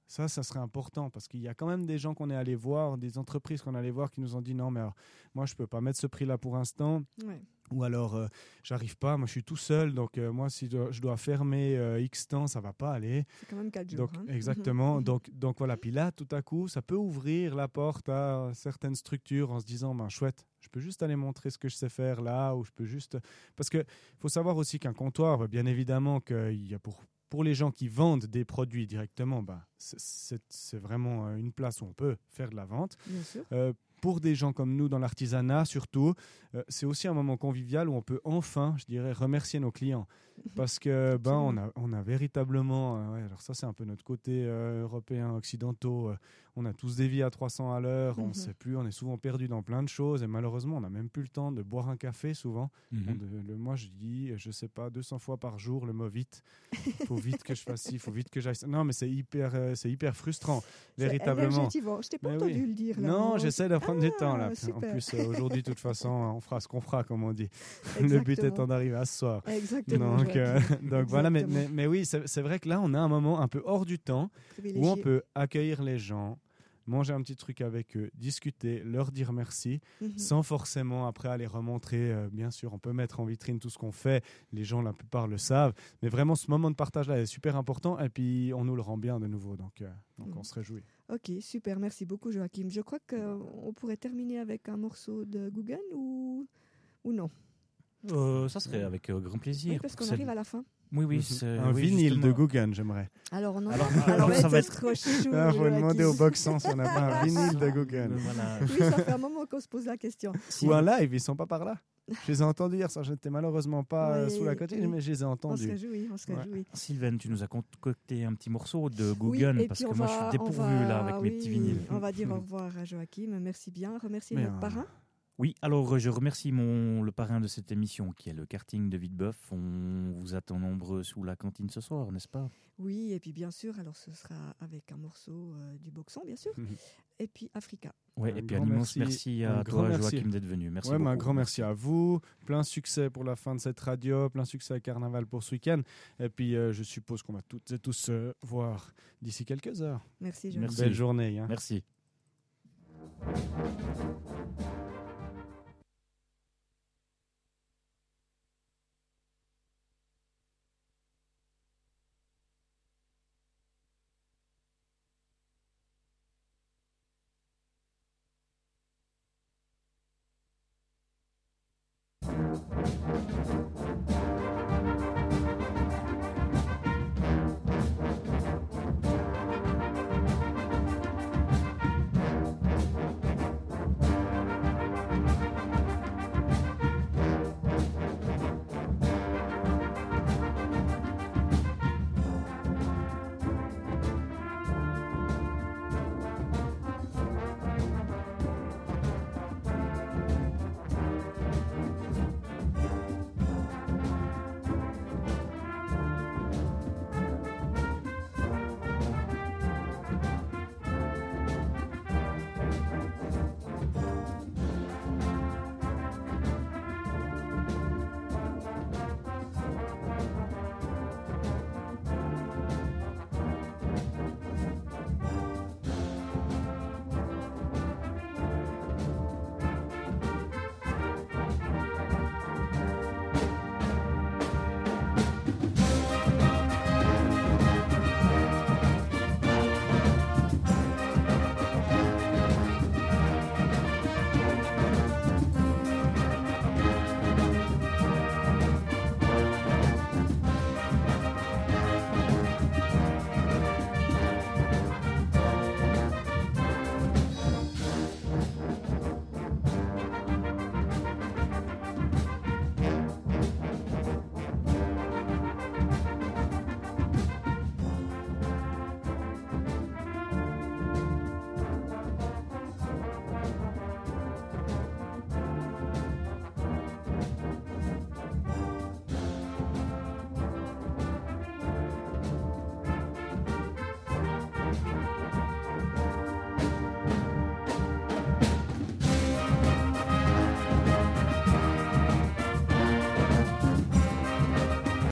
Speaker 13: Ça, ça serait important parce qu'il y a quand même des gens qu'on est allé voir, des entreprises qu'on est allé voir qui nous ont dit non, mais alors, moi, je ne peux pas mettre ce prix-là pour l'instant.
Speaker 12: Ouais.
Speaker 13: Ou alors, euh, j'arrive pas, moi je suis tout seul, donc euh, moi si je dois, je dois fermer euh, X temps, ça va pas aller.
Speaker 12: C'est quand même quatre jours.
Speaker 13: Donc,
Speaker 12: hein.
Speaker 13: exactement. donc, donc voilà, puis là, tout à coup, ça peut ouvrir la porte à certaines structures en se disant, ben chouette, je peux juste aller montrer ce que je sais faire là, ou je peux juste... Parce qu'il faut savoir aussi qu'un comptoir, bien évidemment, qu'il y a pour... Pour les gens qui vendent des produits directement, ben, c'est, c'est, c'est vraiment une place où on peut faire de la vente.
Speaker 12: Bien sûr.
Speaker 13: Euh, pour des gens comme nous dans l'artisanat surtout, euh, c'est aussi un moment convivial où on peut enfin, je dirais, remercier nos clients. Parce que ben, on a, on a véritablement, euh, ouais, alors ça c'est un peu notre côté euh, européen, occidentaux, euh, on a tous des vies à trois cents à l'heure, on ne
Speaker 12: Mhm.
Speaker 13: sait plus, on est souvent perdu dans plein de choses et malheureusement on n'a même plus le temps de boire un café souvent.
Speaker 6: Mhm.
Speaker 13: On de- le, moi je dis, je sais pas, deux cents fois par jour le mot vite. Il faut vite que je fasse ci, il faut vite que j'aille. Non mais c'est hyper, euh, c'est hyper frustrant,
Speaker 12: C'est
Speaker 13: véritablement.
Speaker 12: énergétivant. Je t'ai pas
Speaker 13: Mais
Speaker 12: entendu
Speaker 13: oui.
Speaker 12: le dire. Là,
Speaker 13: Non,
Speaker 12: hein.
Speaker 13: j'essaie de prendre du temps là.
Speaker 12: Ah,
Speaker 13: En
Speaker 12: super.
Speaker 13: plus, euh, aujourd'hui, de toute façon, on fera ce qu'on fera, comme on dit. Le
Speaker 12: Exactement.
Speaker 13: but étant d'arriver à ce soir.
Speaker 12: Exactement,
Speaker 13: Donc, euh,
Speaker 12: Joachim.
Speaker 13: donc voilà, mais,
Speaker 12: Exactement.
Speaker 13: mais, mais oui, c'est, c'est vrai que là, on a un moment un peu hors du temps où
Speaker 12: Privilégié.
Speaker 13: on peut accueillir les gens, manger un petit truc avec eux, discuter, leur dire merci,
Speaker 12: Mhm.
Speaker 13: sans forcément après aller remontrer. euh, bien sûr, on peut mettre en vitrine tout ce qu'on fait. Les gens, la plupart le savent. Mais vraiment, ce moment de partage-là est super important. Et puis, on nous le rend bien de nouveau. Donc, euh, donc
Speaker 12: Mhm.
Speaker 13: on se réjouit.
Speaker 12: Ok, super, merci beaucoup Joachim. Je crois qu'on pourrait terminer avec un morceau de Guggen ou, ou non.
Speaker 6: Euh, ça serait avec euh, grand plaisir.
Speaker 12: Oui, parce
Speaker 6: pour
Speaker 12: qu'on
Speaker 6: cette-
Speaker 12: arrive à la fin.
Speaker 6: Oui, oui.
Speaker 13: Mhm.
Speaker 6: c'est-
Speaker 13: Un
Speaker 6: oui,
Speaker 13: vinyle de
Speaker 6: justement.
Speaker 13: Guggen, j'aimerais.
Speaker 12: Alors, on en
Speaker 6: Alors,
Speaker 12: a-
Speaker 6: alors, ça va être-
Speaker 12: trop chou.
Speaker 13: Il faut demander au
Speaker 12: Joachim.
Speaker 13: Boxon si on n'a pas un vinyle de Guggen.
Speaker 6: Voilà.
Speaker 12: Oui, ça fait un moment qu'on se pose la question.
Speaker 13: Ou un live, ils sont pas par là. Je les ai entendus hier soir. J'étais malheureusement pas euh,
Speaker 12: Oui,
Speaker 13: sous la cotine,
Speaker 12: oui.
Speaker 13: mais je les ai
Speaker 12: On se
Speaker 13: entendus.
Speaker 12: réjouit, on se
Speaker 13: Ouais.
Speaker 12: réjouit.
Speaker 6: Sylvaine, tu nous as concocté un petit morceau de
Speaker 12: Oui,
Speaker 6: Guggen
Speaker 12: et
Speaker 6: parce
Speaker 12: puis
Speaker 6: que
Speaker 12: on
Speaker 6: moi
Speaker 12: va-
Speaker 6: je suis
Speaker 12: on
Speaker 6: dépourvu
Speaker 12: va-
Speaker 6: là avec mes
Speaker 12: oui,
Speaker 6: petits vinyles.
Speaker 12: On va dire au revoir à Joachim. Merci bien. Remercier
Speaker 13: Mais
Speaker 12: notre
Speaker 13: un-
Speaker 12: parrain.
Speaker 6: Oui, alors euh, je remercie mon, le parrain de cette émission qui est le karting de Vitebeuf. On vous attend nombreux sous la cantine ce soir, n'est-ce pas?
Speaker 12: Oui, et puis bien sûr, alors ce sera avec un morceau euh, du Boxon, bien sûr. Et puis Africa.
Speaker 6: Ouais,
Speaker 13: Un
Speaker 6: et puis un
Speaker 13: grand
Speaker 6: immense merci,
Speaker 13: un
Speaker 6: à
Speaker 13: grand
Speaker 6: toi
Speaker 13: merci.
Speaker 6: Joachim d'être venu. Merci
Speaker 13: Ouais, mais
Speaker 6: beaucoup.
Speaker 13: un grand merci à vous. Plein succès pour la fin de cette radio, plein succès à Carnaval pour ce week-end. Et puis euh, je suppose qu'on va toutes et tous se voir d'ici quelques heures.
Speaker 12: Merci, Joachim.
Speaker 6: Merci.
Speaker 13: Belle journée. Hein.
Speaker 6: Merci.